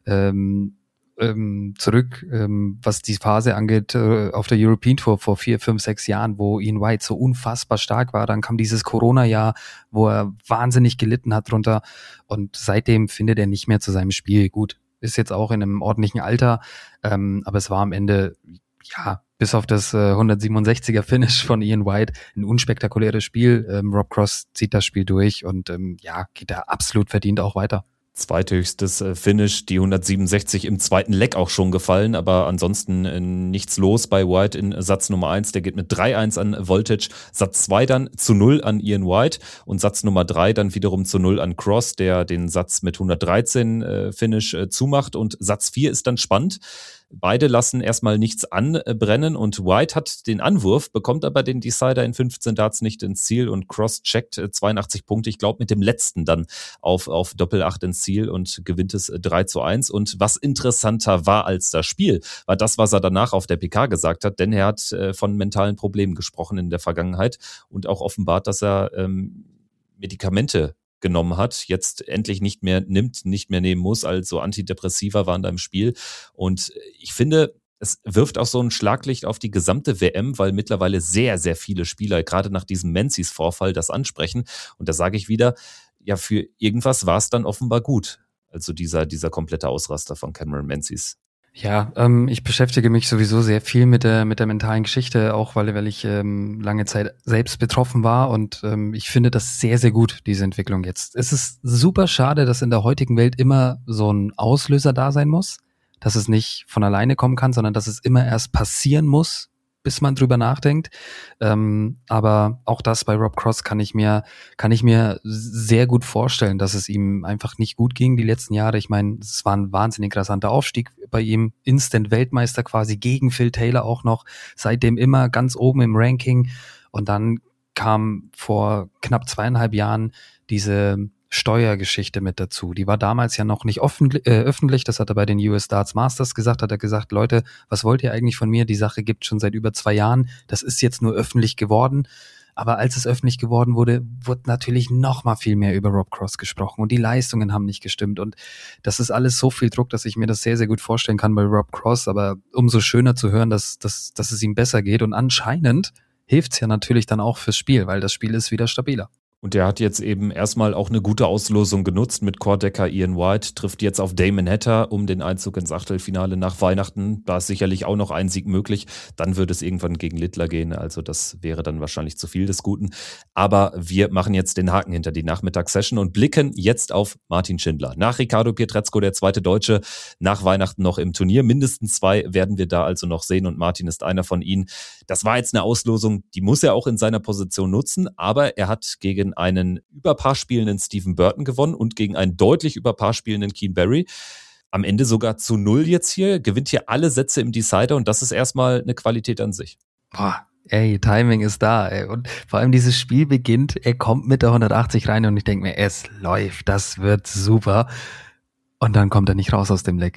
ähm, Ähm, zurück, ähm, was die Phase angeht, äh, auf der European Tour vor vier, fünf, sechs Jahren, wo Ian White so unfassbar stark war. Dann kam dieses Corona-Jahr, wo er wahnsinnig gelitten hat drunter und seitdem findet er nicht mehr zu seinem Spiel. Gut, ist jetzt auch in einem ordentlichen Alter, ähm, aber es war am Ende, ja, bis auf das äh, hundertsiebenundsechziger Finish von Ian White ein unspektakuläres Spiel. Ähm, Rob Cross zieht das Spiel durch und ähm, ja, geht da absolut verdient auch weiter. Zweithöchstes Finish, die hundertsiebenundsechzig im zweiten Leck auch schon gefallen, aber ansonsten äh, nichts los bei White in Satz Nummer eins. Der geht mit drei eins an Voltage, Satz zwei dann zu null an Ian White und Satz Nummer drei dann wiederum zu null an Cross, der den Satz mit hundertdreizehn äh, Finish äh, zumacht und Satz vier ist dann spannend. Beide lassen erstmal nichts anbrennen und White hat den Anwurf, bekommt aber den Decider in fünfzehn Darts nicht ins Ziel und Cross checkt zweiundachtzig Punkte, ich glaube mit dem letzten dann auf, auf Doppel acht ins Ziel und gewinnt es drei zu eins. Und was interessanter war als das Spiel, war das, was er danach auf der P K gesagt hat, denn er hat äh, von mentalen Problemen gesprochen in der Vergangenheit und auch offenbart, dass er ähm, Medikamente genommen hat, jetzt endlich nicht mehr nimmt, nicht mehr nehmen muss, also Antidepressiva waren da im Spiel. Und ich finde, es wirft auch so ein Schlaglicht auf die gesamte W M, weil mittlerweile sehr, sehr viele Spieler, gerade nach diesem Menzies-Vorfall, das ansprechen. Und da sage ich wieder, ja, für irgendwas war es dann offenbar gut. Also dieser, dieser komplette Ausraster von Cameron Menzies. Ja, ähm, ich beschäftige mich sowieso sehr viel mit der mit der mentalen Geschichte, auch weil, weil ich ähm, lange Zeit selbst betroffen war und ähm, ich finde das sehr, sehr gut, diese Entwicklung jetzt. Es ist super schade, dass in der heutigen Welt immer so ein Auslöser da sein muss, dass es nicht von alleine kommen kann, sondern dass es immer erst passieren muss, bis man drüber nachdenkt. Ähm, aber auch das bei Rob Cross kann ich mir kann ich mir sehr gut vorstellen, dass es ihm einfach nicht gut ging die letzten Jahre. Ich meine, es war ein wahnsinnig rasanter Aufstieg bei ihm. Instant-Weltmeister quasi gegen Phil Taylor auch noch. Seitdem immer ganz oben im Ranking. Und dann kam vor knapp zweieinhalb Jahren diese Steuergeschichte mit dazu. Die war damals ja noch nicht offen, äh, öffentlich, das hat er bei den U S Darts Masters gesagt, hat er gesagt, Leute, was wollt ihr eigentlich von mir? Die Sache gibt schon seit über zwei Jahren, das ist jetzt nur öffentlich geworden. Aber als es öffentlich geworden wurde, wurde natürlich noch mal viel mehr über Rob Cross gesprochen und die Leistungen haben nicht gestimmt und das ist alles so viel Druck, dass ich mir das sehr, sehr gut vorstellen kann bei Rob Cross, aber umso schöner zu hören, dass, dass, dass es ihm besser geht und anscheinend hilft es ja natürlich dann auch fürs Spiel, weil das Spiel ist wieder stabiler. Und der hat jetzt eben erstmal auch eine gute Auslosung genutzt mit Core-Decker Ian White, trifft jetzt auf Damon Hatter um den Einzug ins Achtelfinale nach Weihnachten. Da ist sicherlich auch noch ein Sieg möglich. Dann wird es irgendwann gegen Littler gehen, also das wäre dann wahrscheinlich zu viel des Guten. Aber wir machen jetzt den Haken hinter die Nachmittagssession und blicken jetzt auf Martin Schindler. Nach Ricardo Pietrezco, der zweite Deutsche, nach Weihnachten noch im Turnier. Mindestens zwei werden wir da also noch sehen und Martin ist einer von ihnen. Das war jetzt eine Auslosung, die muss er auch in seiner Position nutzen, aber er hat gegen einen Überpaar spielenden Stephen Burton gewonnen und gegen einen deutlich Überpaar spielenden Keane Barry. Am Ende sogar zu null jetzt hier, gewinnt hier alle Sätze im Decider und das ist erstmal eine Qualität an sich. Boah, ey, Timing ist da, ey. Und vor allem dieses Spiel beginnt, er kommt mit der hundertachtzig rein und ich denke mir, es läuft, das wird super. Und dann kommt er nicht raus aus dem Leck.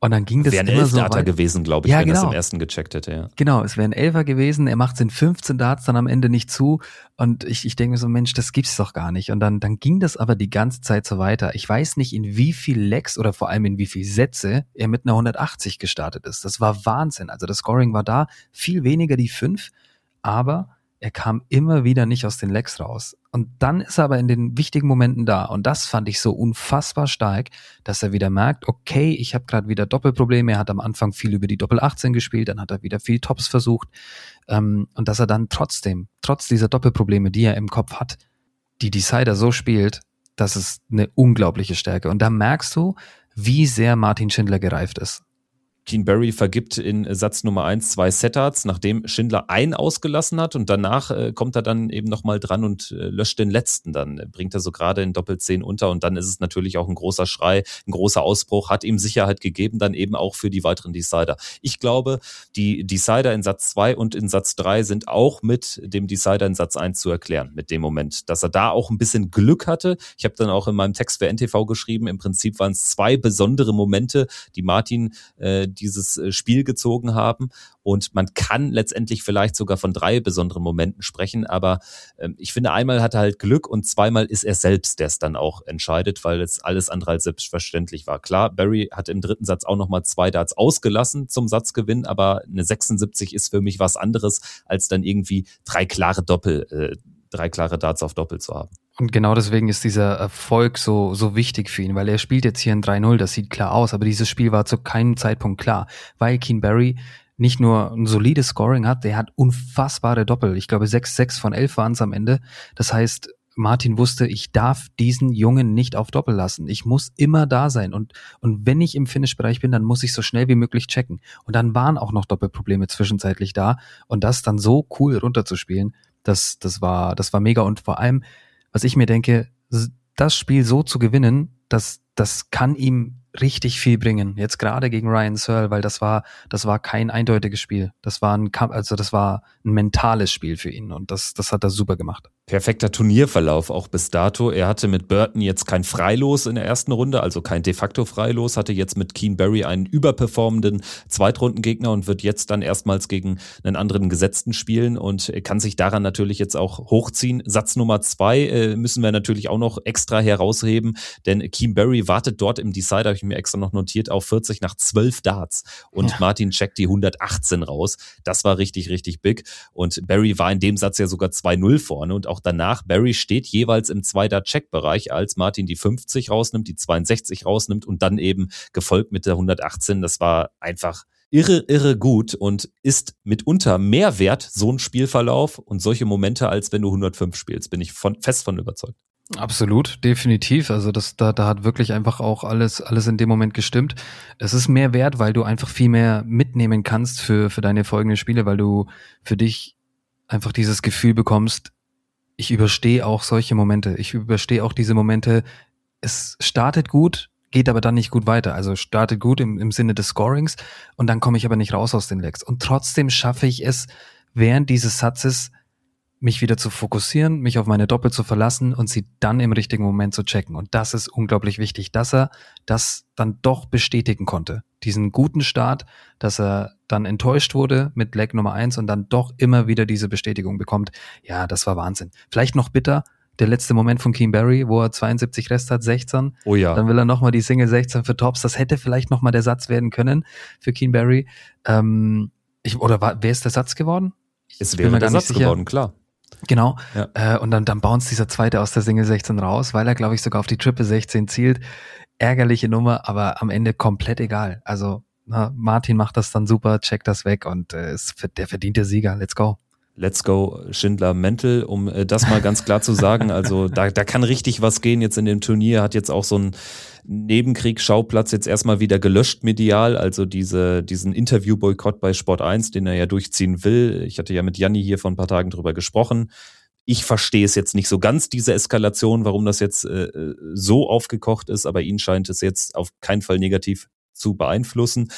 Und dann ging das wäre ein immer so Elfdater weit. gewesen, glaube ich, Ja, wenn er genau. es im ersten gecheckt hätte. Ja. Genau, es wäre ein Elfer gewesen, er macht es in fünfzehn Darts dann am Ende nicht zu und ich, ich denke mir so, Mensch, das gibt's doch gar nicht. Und dann, dann ging das aber die ganze Zeit so weiter. Ich weiß nicht, in wie viel Legs oder vor allem in wie viel Sätze er mit einer hundertachtzig gestartet ist. Das war Wahnsinn. Also das Scoring war da, viel weniger die fünf, aber er kam immer wieder nicht aus den Legs raus. Und dann ist er aber in den wichtigen Momenten da. Und das fand ich so unfassbar stark, dass er wieder merkt, okay, ich habe gerade wieder Doppelprobleme. Er hat am Anfang viel über die Doppel achtzehn gespielt, dann hat er wieder viel Tops versucht. Ähm, und dass er dann trotzdem, trotz dieser Doppelprobleme, die er im Kopf hat, die Decider so spielt, das ist eine unglaubliche Stärke. Und da merkst du, wie sehr Martin Schindler gereift ist. Keane Barry vergibt in Satz Nummer eins zwei Settards, nachdem Schindler einen ausgelassen hat und danach äh, kommt er dann eben nochmal dran und äh, löscht den letzten. Dann äh, bringt er so gerade in Doppelzehn unter und dann ist es natürlich auch ein großer Schrei, ein großer Ausbruch, hat ihm Sicherheit gegeben, dann eben auch für die weiteren Decider. Ich glaube, die Decider in Satz zwei und in Satz drei sind auch mit dem Decider in Satz eins zu erklären, mit dem Moment, dass er da auch ein bisschen Glück hatte. Ich habe dann auch in meinem Text für N T V geschrieben, im Prinzip waren es zwei besondere Momente, die Martin äh, dieses Spiel gezogen haben und man kann letztendlich vielleicht sogar von drei besonderen Momenten sprechen, aber ähm, ich finde, einmal hat er halt Glück und zweimal ist er selbst, der es dann auch entscheidet, weil es alles andere als selbstverständlich war. Klar, Barry hat im dritten Satz auch nochmal zwei Darts ausgelassen zum Satzgewinn, aber eine sechsundsiebzig ist für mich was anderes, als dann irgendwie drei klare Doppel, äh, drei klare Darts auf Doppel zu haben. Und genau deswegen ist dieser Erfolg so so wichtig für ihn, weil er spielt jetzt hier ein drei null, das sieht klar aus, aber dieses Spiel war zu keinem Zeitpunkt klar, weil Keane Barry nicht nur ein solides Scoring hat, der hat unfassbare Doppel. Ich glaube, sechs sechs von elf waren es am Ende. Das heißt, Martin wusste, ich darf diesen Jungen nicht auf Doppel lassen. Ich muss immer da sein. Und, und wenn ich im Finish-Bereich bin, dann muss ich so schnell wie möglich checken. Und dann waren auch noch Doppelprobleme zwischenzeitlich da. Und das dann so cool runterzuspielen, das, das war, das war mega. Und vor allem, was ich mir denke, das Spiel so zu gewinnen, das, das kann ihm richtig viel bringen. Jetzt gerade gegen Ryan Searle, weil das war, das war kein eindeutiges Spiel. Das war ein Kampf, also das war ein mentales Spiel für ihn und das, das hat er super gemacht. Perfekter Turnierverlauf auch bis dato. Er hatte mit Burton jetzt kein Freilos in der ersten Runde, also kein de facto Freilos, hatte jetzt mit Keane Barry einen überperformenden Zweitrundengegner und wird jetzt dann erstmals gegen einen anderen Gesetzten spielen und kann sich daran natürlich jetzt auch hochziehen. Satz Nummer zwei äh, müssen wir natürlich auch noch extra herausheben, denn Keane Barry wartet dort im Decider, habe ich mir extra noch notiert, auf vierzig nach zwölf Darts und ja. Martin checkt die hundertachtzehn raus. Das war richtig, richtig big und Barry war in dem Satz ja sogar zwei null vorne und auch danach, Barry steht jeweils im Zweiter-Check-Bereich, als Martin die fünfzig rausnimmt, die zweiundsechzig rausnimmt und dann eben gefolgt mit der hundertachtzehn. Das war einfach irre, irre gut und ist mitunter mehr wert, so ein Spielverlauf und solche Momente, als wenn du hundertfünf spielst. Bin ich von, fest von überzeugt. Absolut, definitiv. Also das, da, da hat wirklich einfach auch alles, alles in dem Moment gestimmt. Es ist mehr wert, weil du einfach viel mehr mitnehmen kannst für, für deine folgenden Spiele, weil du für dich einfach dieses Gefühl bekommst, ich überstehe auch solche Momente. Ich überstehe auch diese Momente. Es startet gut, geht aber dann nicht gut weiter. Also startet gut im, im Sinne des Scorings und dann komme ich aber nicht raus aus den Legs. Und trotzdem schaffe ich es, während dieses Satzes mich wieder zu fokussieren, mich auf meine Doppel zu verlassen und sie dann im richtigen Moment zu checken. Und das ist unglaublich wichtig, dass er das dann doch bestätigen konnte. Diesen guten Start, dass er dann enttäuscht wurde mit Leg Nummer eins und dann doch immer wieder diese Bestätigung bekommt. Ja, das war Wahnsinn. Vielleicht noch bitter, der letzte Moment von Keane Barry, wo er zweiundsiebzig Rest hat, sechzehn. Oh ja. Dann will er nochmal die Single sechzehn für Tops. Das hätte vielleicht nochmal der Satz werden können für Keane Barry. Ähm, ich, oder war, wer ist der Satz geworden? Es wäre der Satz geworden, klar. Genau, ja. äh, und dann, dann bounced dieser zweite aus der Single sechzehn raus, weil er, glaube ich, sogar auf die Triple sechzehn zielt. Ärgerliche Nummer, aber am Ende komplett egal. Also na, Martin macht das dann super, checkt das weg und äh, ist der verdiente Sieger. Let's go. Let's go Schindler Mental, um äh, das mal ganz klar zu sagen. Also da, da kann richtig was gehen jetzt in dem Turnier. Hat jetzt auch so einen Nebenkriegsschauplatz jetzt erstmal wieder gelöscht medial. Also diese diesen Interview-Boykott bei Sport eins, den er ja durchziehen will. Ich hatte ja mit Janni hier vor ein paar Tagen drüber gesprochen. Ich verstehe es jetzt nicht so ganz, diese Eskalation, warum das jetzt äh, so aufgekocht ist. Aber ihn scheint es jetzt auf keinen Fall negativ zu beeinflussen.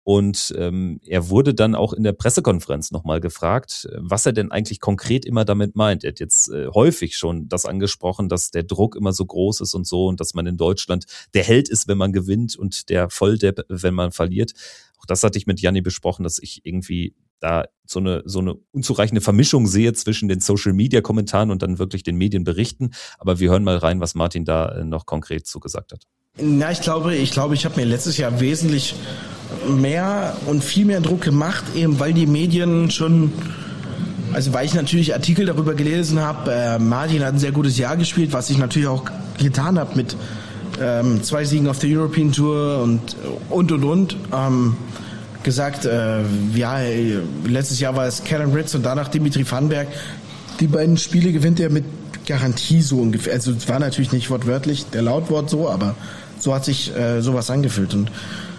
Und ähm, er wurde dann auch in der Pressekonferenz nochmal gefragt, was er denn eigentlich konkret immer damit meint. Er hat jetzt äh, häufig schon das angesprochen, dass der Druck immer so groß ist und so und dass man in Deutschland der Held ist, wenn man gewinnt und der Volldepp, wenn man verliert. Auch das hatte ich mit Janni besprochen, dass ich irgendwie da so eine so eine unzureichende Vermischung sehe zwischen den Social-Media-Kommentaren und dann wirklich den Medienberichten. Aber wir hören mal rein, was Martin da noch konkret zugesagt hat. Na, ich glaube, ich glaube, ich habe mir letztes Jahr wesentlich mehr und viel mehr Druck gemacht, eben weil die Medien schon, also weil ich natürlich Artikel darüber gelesen habe, äh, Martin hat ein sehr gutes Jahr gespielt, was ich natürlich auch getan habe mit ähm, zwei Siegen auf der European Tour und und und und. Ähm, gesagt, äh, ja, letztes Jahr war es Callum Ritz und danach Dimitri Vandenberg. Die beiden Spiele gewinnt er mit Garantie so ungefähr. Also es war natürlich nicht wortwörtlich der Lautwort so, aber so hat sich äh, sowas angefühlt. Und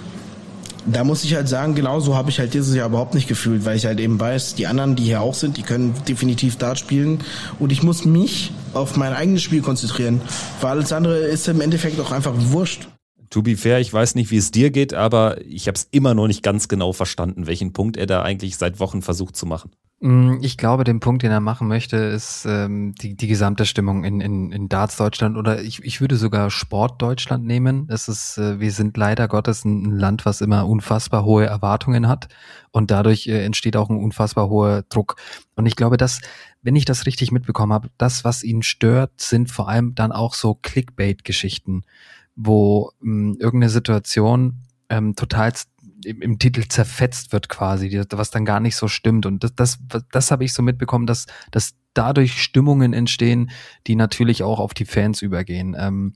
da muss ich halt sagen, genau so habe ich halt dieses Jahr überhaupt nicht gefühlt, weil ich halt eben weiß, die anderen, die hier auch sind, die können definitiv Dart spielen und ich muss mich auf mein eigenes Spiel konzentrieren, weil alles andere ist im Endeffekt auch einfach wurscht. To be fair, ich weiß nicht, wie es dir geht, aber ich habe es immer noch nicht ganz genau verstanden, welchen Punkt er da eigentlich seit Wochen versucht zu machen. Ich glaube, den Punkt, den er machen möchte, ist ähm, die, die gesamte Stimmung in, in, in Darts Deutschland oder ich, ich würde sogar Sport Deutschland nehmen. Es ist, äh, wir sind leider Gottes ein, ein Land, was immer unfassbar hohe Erwartungen hat und dadurch äh, entsteht auch ein unfassbar hoher Druck. Und ich glaube, dass, wenn ich das richtig mitbekommen habe, das, was ihn stört, sind vor allem dann auch so Clickbait-Geschichten, wo ähm, irgendeine Situation ähm, total im, im Titel zerfetzt wird quasi, was dann gar nicht so stimmt. Und das, das, das habe ich so mitbekommen, dass, dass dadurch Stimmungen entstehen, die natürlich auch auf die Fans übergehen. Ähm,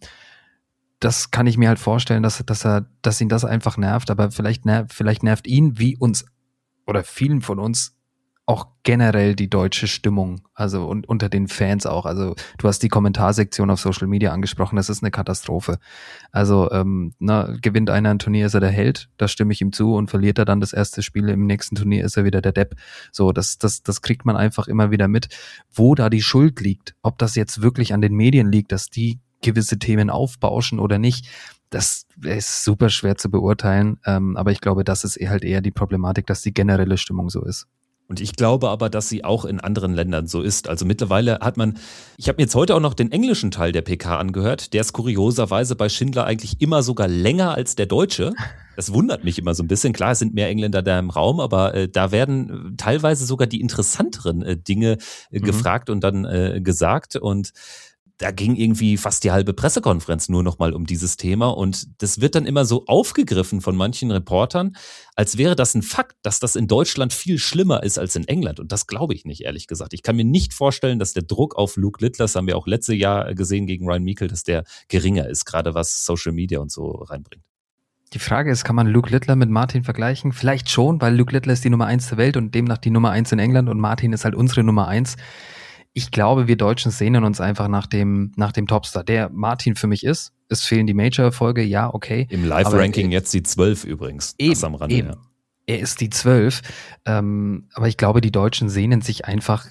das kann ich mir halt vorstellen, dass, dass er, dass ihn das einfach nervt, aber vielleicht nervt, vielleicht nervt ihn wie uns oder vielen von uns auch generell die deutsche Stimmung, also und unter den Fans auch. Also du hast die Kommentarsektion auf Social Media angesprochen, das ist eine Katastrophe. Also ähm, na, gewinnt einer ein Turnier, ist er der Held, da stimme ich ihm zu, und verliert er dann das erste Spiel im nächsten Turnier, ist er wieder der Depp. So, das das das kriegt man einfach immer wieder mit, wo da die Schuld liegt. Ob das jetzt wirklich an den Medien liegt, dass die gewisse Themen aufbauschen oder nicht, das ist super schwer zu beurteilen. Ähm, aber ich glaube, das ist halt eher die Problematik, dass die generelle Stimmung so ist. Und ich glaube aber, dass sie auch in anderen Ländern so ist. Also mittlerweile hat man, ich habe mir jetzt heute auch noch den englischen Teil der P K angehört, der ist kurioserweise bei Schindler eigentlich immer sogar länger als der deutsche. Das wundert mich immer so ein bisschen. Klar, es sind mehr Engländer da im Raum, aber äh, da werden teilweise sogar die interessanteren äh, Dinge äh, mhm. gefragt und dann äh, gesagt. Und da ging irgendwie fast die halbe Pressekonferenz nur noch mal um dieses Thema und das wird dann immer so aufgegriffen von manchen Reportern, als wäre das ein Fakt, dass das in Deutschland viel schlimmer ist als in England, und das glaube ich nicht, ehrlich gesagt. Ich kann mir nicht vorstellen, dass der Druck auf Luke Littler, das haben wir auch letztes Jahr gesehen gegen Ryan Meikle, dass der geringer ist, gerade was Social Media und so reinbringt. Die Frage ist, kann man Luke Littler mit Martin vergleichen? Vielleicht schon, weil Luke Littler ist die Nummer eins der Welt und demnach die Nummer eins in England und Martin ist halt unsere Nummer eins. Ich glaube, wir Deutschen sehnen uns einfach nach dem, nach dem Topstar, der Martin für mich ist. Es fehlen die Major-Erfolge, ja, okay. Im Live-Ranking jetzt die zwölf übrigens. Eben, das am Rande, eben. Ja. Er ist die zwölf. Ähm, aber ich glaube, die Deutschen sehnen sich einfach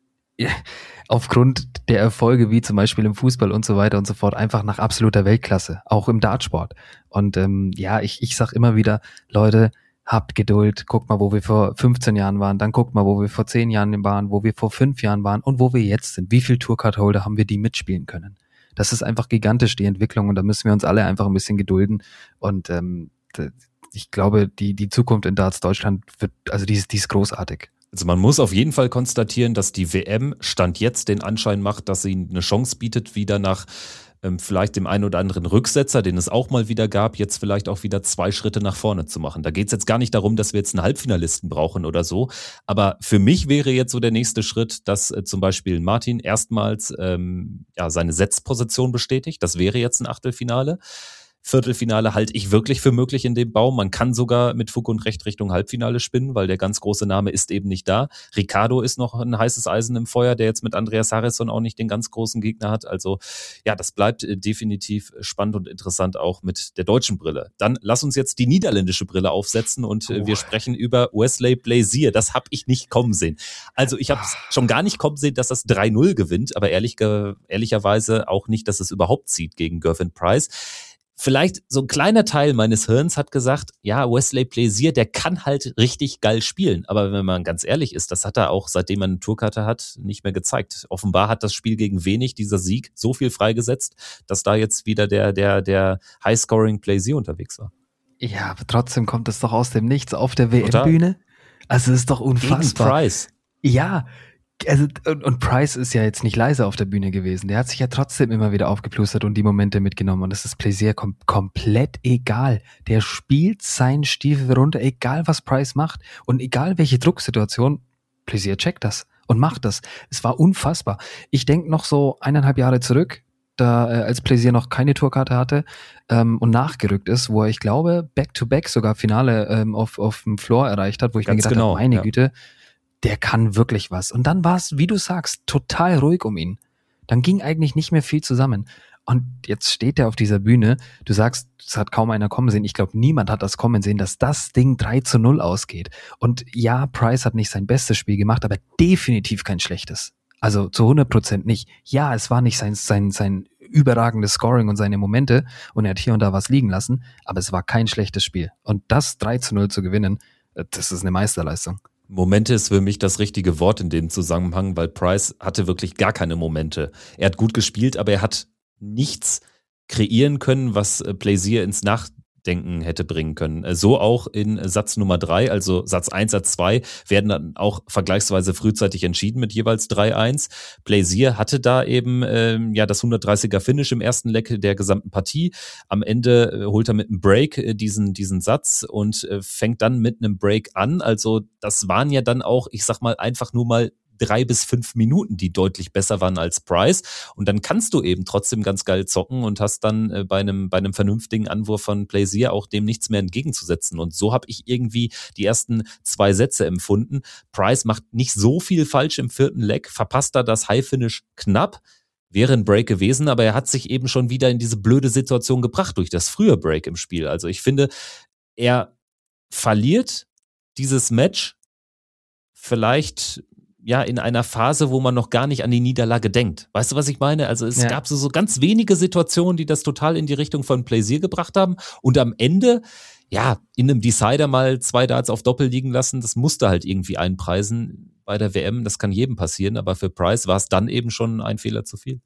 aufgrund der Erfolge, wie zum Beispiel im Fußball und so weiter und so fort, einfach nach absoluter Weltklasse, auch im Dartsport. Und ähm, ja, ich, ich sag immer wieder, Leute, habt Geduld, guckt mal, wo wir vor fünfzehn Jahren waren, dann guckt mal, wo wir vor zehn Jahren waren, wo wir vor fünf Jahren waren und wo wir jetzt sind. Wie viel Tourcard-Holder haben wir, die mitspielen können? Das ist einfach gigantisch, die Entwicklung, und da müssen wir uns alle einfach ein bisschen gedulden. Und ähm, ich glaube, die die Zukunft in Darts Deutschland wird, also die ist, die ist großartig. Also man muss auf jeden Fall konstatieren, dass die W M Stand jetzt den Anschein macht, dass sie eine Chance bietet, wieder nach ähm, vielleicht dem einen oder anderen Rücksetzer, den es auch mal wieder gab, jetzt vielleicht auch wieder zwei Schritte nach vorne zu machen. Da geht es jetzt gar nicht darum, dass wir jetzt einen Halbfinalisten brauchen oder so, aber für mich wäre jetzt so der nächste Schritt, dass äh, zum Beispiel Martin erstmals ähm, ja, seine Setzposition bestätigt. Das wäre jetzt ein Achtelfinale. Viertelfinale halte ich wirklich für möglich in dem Baum. Man kann sogar mit Fug und Recht Richtung Halbfinale spinnen, weil der ganz große Name ist eben nicht da. Ricardo ist noch ein heißes Eisen im Feuer, der jetzt mit Andreas Harrison auch nicht den ganz großen Gegner hat. Also ja, das bleibt definitiv spannend und interessant auch mit der deutschen Brille. Dann lass uns jetzt die niederländische Brille aufsetzen und oh. wir sprechen über Wesley Blazier. Das habe ich nicht kommen sehen. Also ich habe schon gar nicht kommen sehen, dass das drei null gewinnt, aber ehrlich, ehrlicherweise auch nicht, dass es überhaupt zieht gegen Gervin Price. vielleicht so ein kleiner Teil meines Hirns hat gesagt, ja, Wesley Plaisir, der kann halt richtig geil spielen. Aber wenn man ganz ehrlich ist, das hat er auch, seitdem er eine Tourkarte hat, nicht mehr gezeigt. Offenbar hat das Spiel gegen Wenig, dieser Sieg, so viel freigesetzt, dass da jetzt wieder der, der, der High-Scoring Plaisir unterwegs war. Ja, aber trotzdem kommt es doch aus dem Nichts auf der W M-Bühne. Also es ist doch unfassbar. Gegen Price. Ja, also und, und Price ist ja jetzt nicht leise auf der Bühne gewesen. Der hat sich ja trotzdem immer wieder aufgeplustert und die Momente mitgenommen. Und es ist Plaisir kom- komplett egal. Der spielt seinen Stiefel runter, egal was Price macht. Und egal welche Drucksituation, Plaisir checkt das und macht das. Es war unfassbar. Ich denke noch so eineinhalb Jahre zurück, da äh, als Plaisir noch keine Tourkarte hatte ähm, und nachgerückt ist, wo er, ich glaube, Back-to-Back sogar Finale ähm, auf, auf dem Floor erreicht hat, wo ich Ganz mir gedacht genau, habe, meine ja. Güte, der kann wirklich was. Und dann war es, wie du sagst, total ruhig um ihn. Dann ging eigentlich nicht mehr viel zusammen. Und jetzt steht er auf dieser Bühne. Du sagst, es hat kaum einer kommen sehen. Ich glaube, niemand hat das kommen sehen, dass das Ding drei zu null ausgeht. Und ja, Price hat nicht sein bestes Spiel gemacht, aber definitiv kein schlechtes. Also zu hundert Prozent nicht. Ja, es war nicht sein, sein, sein überragendes Scoring und seine Momente und er hat hier und da was liegen lassen, aber es war kein schlechtes Spiel. Und das drei zu null zu gewinnen, das ist eine Meisterleistung. Momente ist für mich das richtige Wort in dem Zusammenhang, weil Price hatte wirklich gar keine Momente. Er hat gut gespielt, aber er hat nichts kreieren können, was Plaisir ins Nachdenken hätte bringen können. So auch in Satz Nummer drei, also Satz eins, Satz zwei werden dann auch vergleichsweise frühzeitig entschieden mit jeweils drei eins. Plaisir hatte da eben ähm, ja das hundertdreißiger Finish im ersten Leck der gesamten Partie. Am Ende äh, holt er mit einem Break äh, diesen, diesen Satz und äh, fängt dann mit einem Break an. Also das waren ja dann auch, ich sag mal, einfach nur mal drei bis fünf Minuten, die deutlich besser waren als Price. Und dann kannst du eben trotzdem ganz geil zocken und hast dann äh, bei einem bei einem vernünftigen Anwurf von Plaisir auch dem nichts mehr entgegenzusetzen. Und so habe ich irgendwie die ersten zwei Sätze empfunden. Price macht nicht so viel falsch im vierten Leck, verpasst da das High-Finish knapp. Wäre ein Break gewesen, aber er hat sich eben schon wieder in diese blöde Situation gebracht durch das frühe Break im Spiel. Also ich finde, er verliert dieses Match vielleicht ja in einer Phase, wo man noch gar nicht an die Niederlage denkt. Weißt du, was ich meine? Also es Ja. gab so, so ganz wenige Situationen, die das total in die Richtung von Plaisir gebracht haben und am Ende, ja, in einem Decider mal zwei Darts auf Doppel liegen lassen, das musste halt irgendwie einpreisen bei der W M, das kann jedem passieren, aber für Price war es dann eben schon ein Fehler zu viel.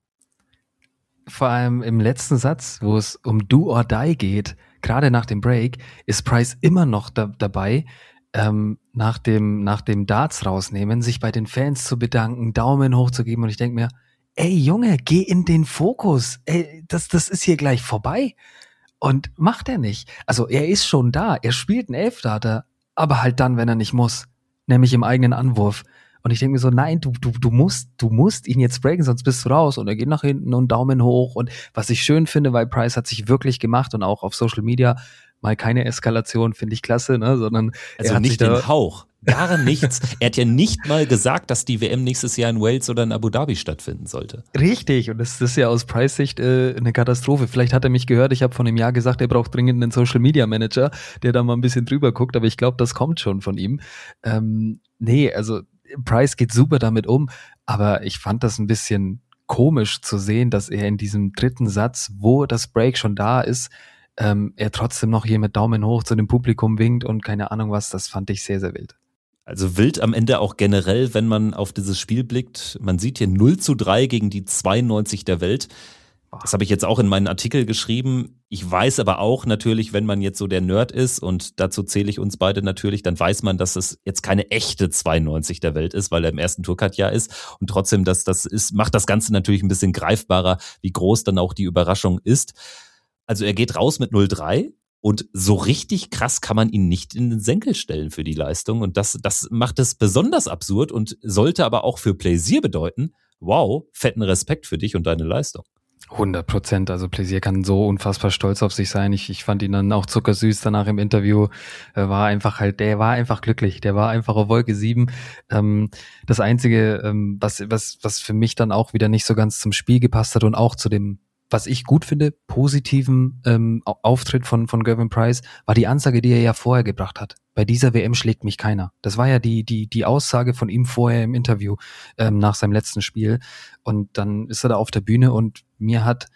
Vor allem im letzten Satz, wo es um Do or Die geht, gerade nach dem Break, ist Price immer noch da, dabei, ähm, nach dem, nach dem Darts rausnehmen, sich bei den Fans zu bedanken, Daumen hoch zu geben und ich denke mir, ey Junge, geh in den Fokus, ey, das, das ist hier gleich vorbei. Und macht er nicht. Also er ist schon da, er spielt einen Elfdarter, aber halt dann, wenn er nicht muss, nämlich im eigenen Anwurf. Und ich denke mir so, nein, du, du, du musst, du musst ihn jetzt breaken, sonst bist du raus. Und er geht nach hinten und Daumen hoch. Und was ich schön finde, weil Price hat sich wirklich gemacht und auch auf Social Media mal keine Eskalation, finde ich klasse, ne, sondern Also er hat nicht sich da den Hauch, gar nichts. Er hat ja nicht mal gesagt, dass die W M nächstes Jahr in Wales oder in Abu Dhabi stattfinden sollte. Richtig, und das ist ja aus Price-Sicht äh, eine Katastrophe. Vielleicht hat er mich gehört, ich habe vor einem Jahr gesagt, er braucht dringend einen Social-Media-Manager, der da mal ein bisschen drüber guckt, aber ich glaube, das kommt schon von ihm. Ähm, nee, also Price geht super damit um, aber ich fand das ein bisschen komisch zu sehen, dass er in diesem dritten Satz, wo das Break schon da ist, ähm, er trotzdem noch hier mit Daumen hoch zu dem Publikum winkt und keine Ahnung was, das fand ich sehr, sehr wild. Also wild am Ende auch generell, wenn man auf dieses Spiel blickt. Man sieht hier null zu drei gegen die zweiundneunzig der Welt. Das habe ich jetzt auch in meinen Artikel geschrieben. Ich weiß aber auch natürlich, wenn man jetzt so der Nerd ist, und dazu zähle ich uns beide natürlich, dann weiß man, dass es jetzt keine echte zweiundneunzig der Welt ist, weil er im ersten Tourcard-Jahr ist. Und trotzdem, dass das ist, macht das Ganze natürlich ein bisschen greifbarer, wie groß dann auch die Überraschung ist. Also er geht raus mit null drei. Und so richtig krass kann man ihn nicht in den Senkel stellen für die Leistung. Und das, das macht es besonders absurd und sollte aber auch für Plaisir bedeuten, wow, fetten Respekt für dich und deine Leistung. hundert Prozent, also Plaisir kann so unfassbar stolz auf sich sein. Ich, ich fand ihn dann auch zuckersüß danach im Interview. Er war einfach halt, der war einfach glücklich. Der war einfach auf Wolke sieben. Ähm, das Einzige, ähm, was, was, was für mich dann auch wieder nicht so ganz zum Spiel gepasst hat und auch zu dem, was ich gut finde, positiven ähm, Auftritt von von Gervin Price, war die Ansage, die er ja vorher gebracht hat. Bei dieser W M schlägt mich keiner. Das war ja die die die Aussage von ihm vorher im Interview ähm, nach seinem letzten Spiel. Und dann ist er da auf der Bühne und mir hat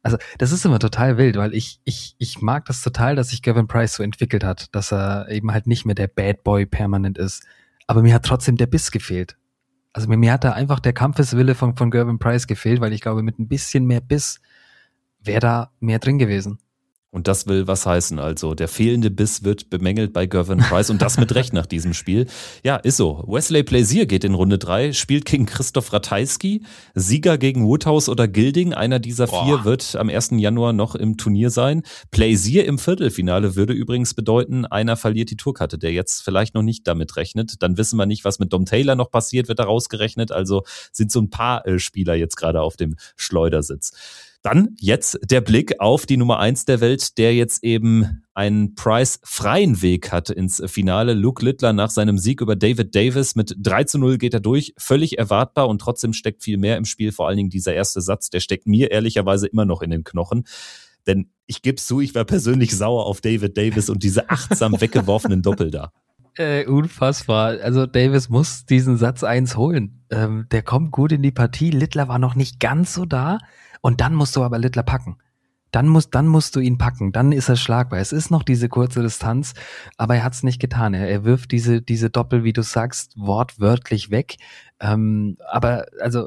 Also das ist immer total wild, weil ich ich ich mag das total, dass sich Gervin Price so entwickelt hat, dass er eben halt nicht mehr der Bad Boy permanent ist. Aber mir hat trotzdem der Biss gefehlt. Also mir, mir hat da einfach der Kampfeswille von von Gervin Price gefehlt, weil ich glaube, mit ein bisschen mehr Biss wäre da mehr drin gewesen. Und das will was heißen. Also der fehlende Biss wird bemängelt bei Gervin Price und das mit Recht nach diesem Spiel. Ja, ist so. Wesley Plaisir geht in Runde drei, spielt gegen Christoph Ratajski. Sieger gegen Woodhouse oder Gilding. Einer dieser Boah. vier wird am ersten Januar noch im Turnier sein. Plaisir im Viertelfinale würde übrigens bedeuten, einer verliert die Tourkarte, der jetzt vielleicht noch nicht damit rechnet. Dann wissen wir nicht, was mit Dom Taylor noch passiert, wird da rausgerechnet. Also sind so ein paar äh, Spieler jetzt gerade auf dem Schleudersitz. Dann jetzt der Blick auf die Nummer eins der Welt, der jetzt eben einen Price-freien Weg hat ins Finale. Luke Littler nach seinem Sieg über David Davis mit drei zu null geht er durch. Völlig erwartbar und trotzdem steckt viel mehr im Spiel. Vor allen Dingen dieser erste Satz, der steckt mir ehrlicherweise immer noch in den Knochen. Denn ich gebe zu, ich war persönlich sauer auf David Davis und diese achtsam weggeworfenen Doppel da. Äh, unfassbar. Also Davis muss diesen Satz eins holen. Ähm, der kommt gut in die Partie. Littler war noch nicht ganz so da. Und dann musst du aber Littler packen. Dann musst, dann musst du ihn packen. Dann ist er schlagbar. Es ist noch diese kurze Distanz, aber er hat es nicht getan. Er, er wirft diese, diese Doppel, wie du sagst, wortwörtlich weg. Ähm, aber also,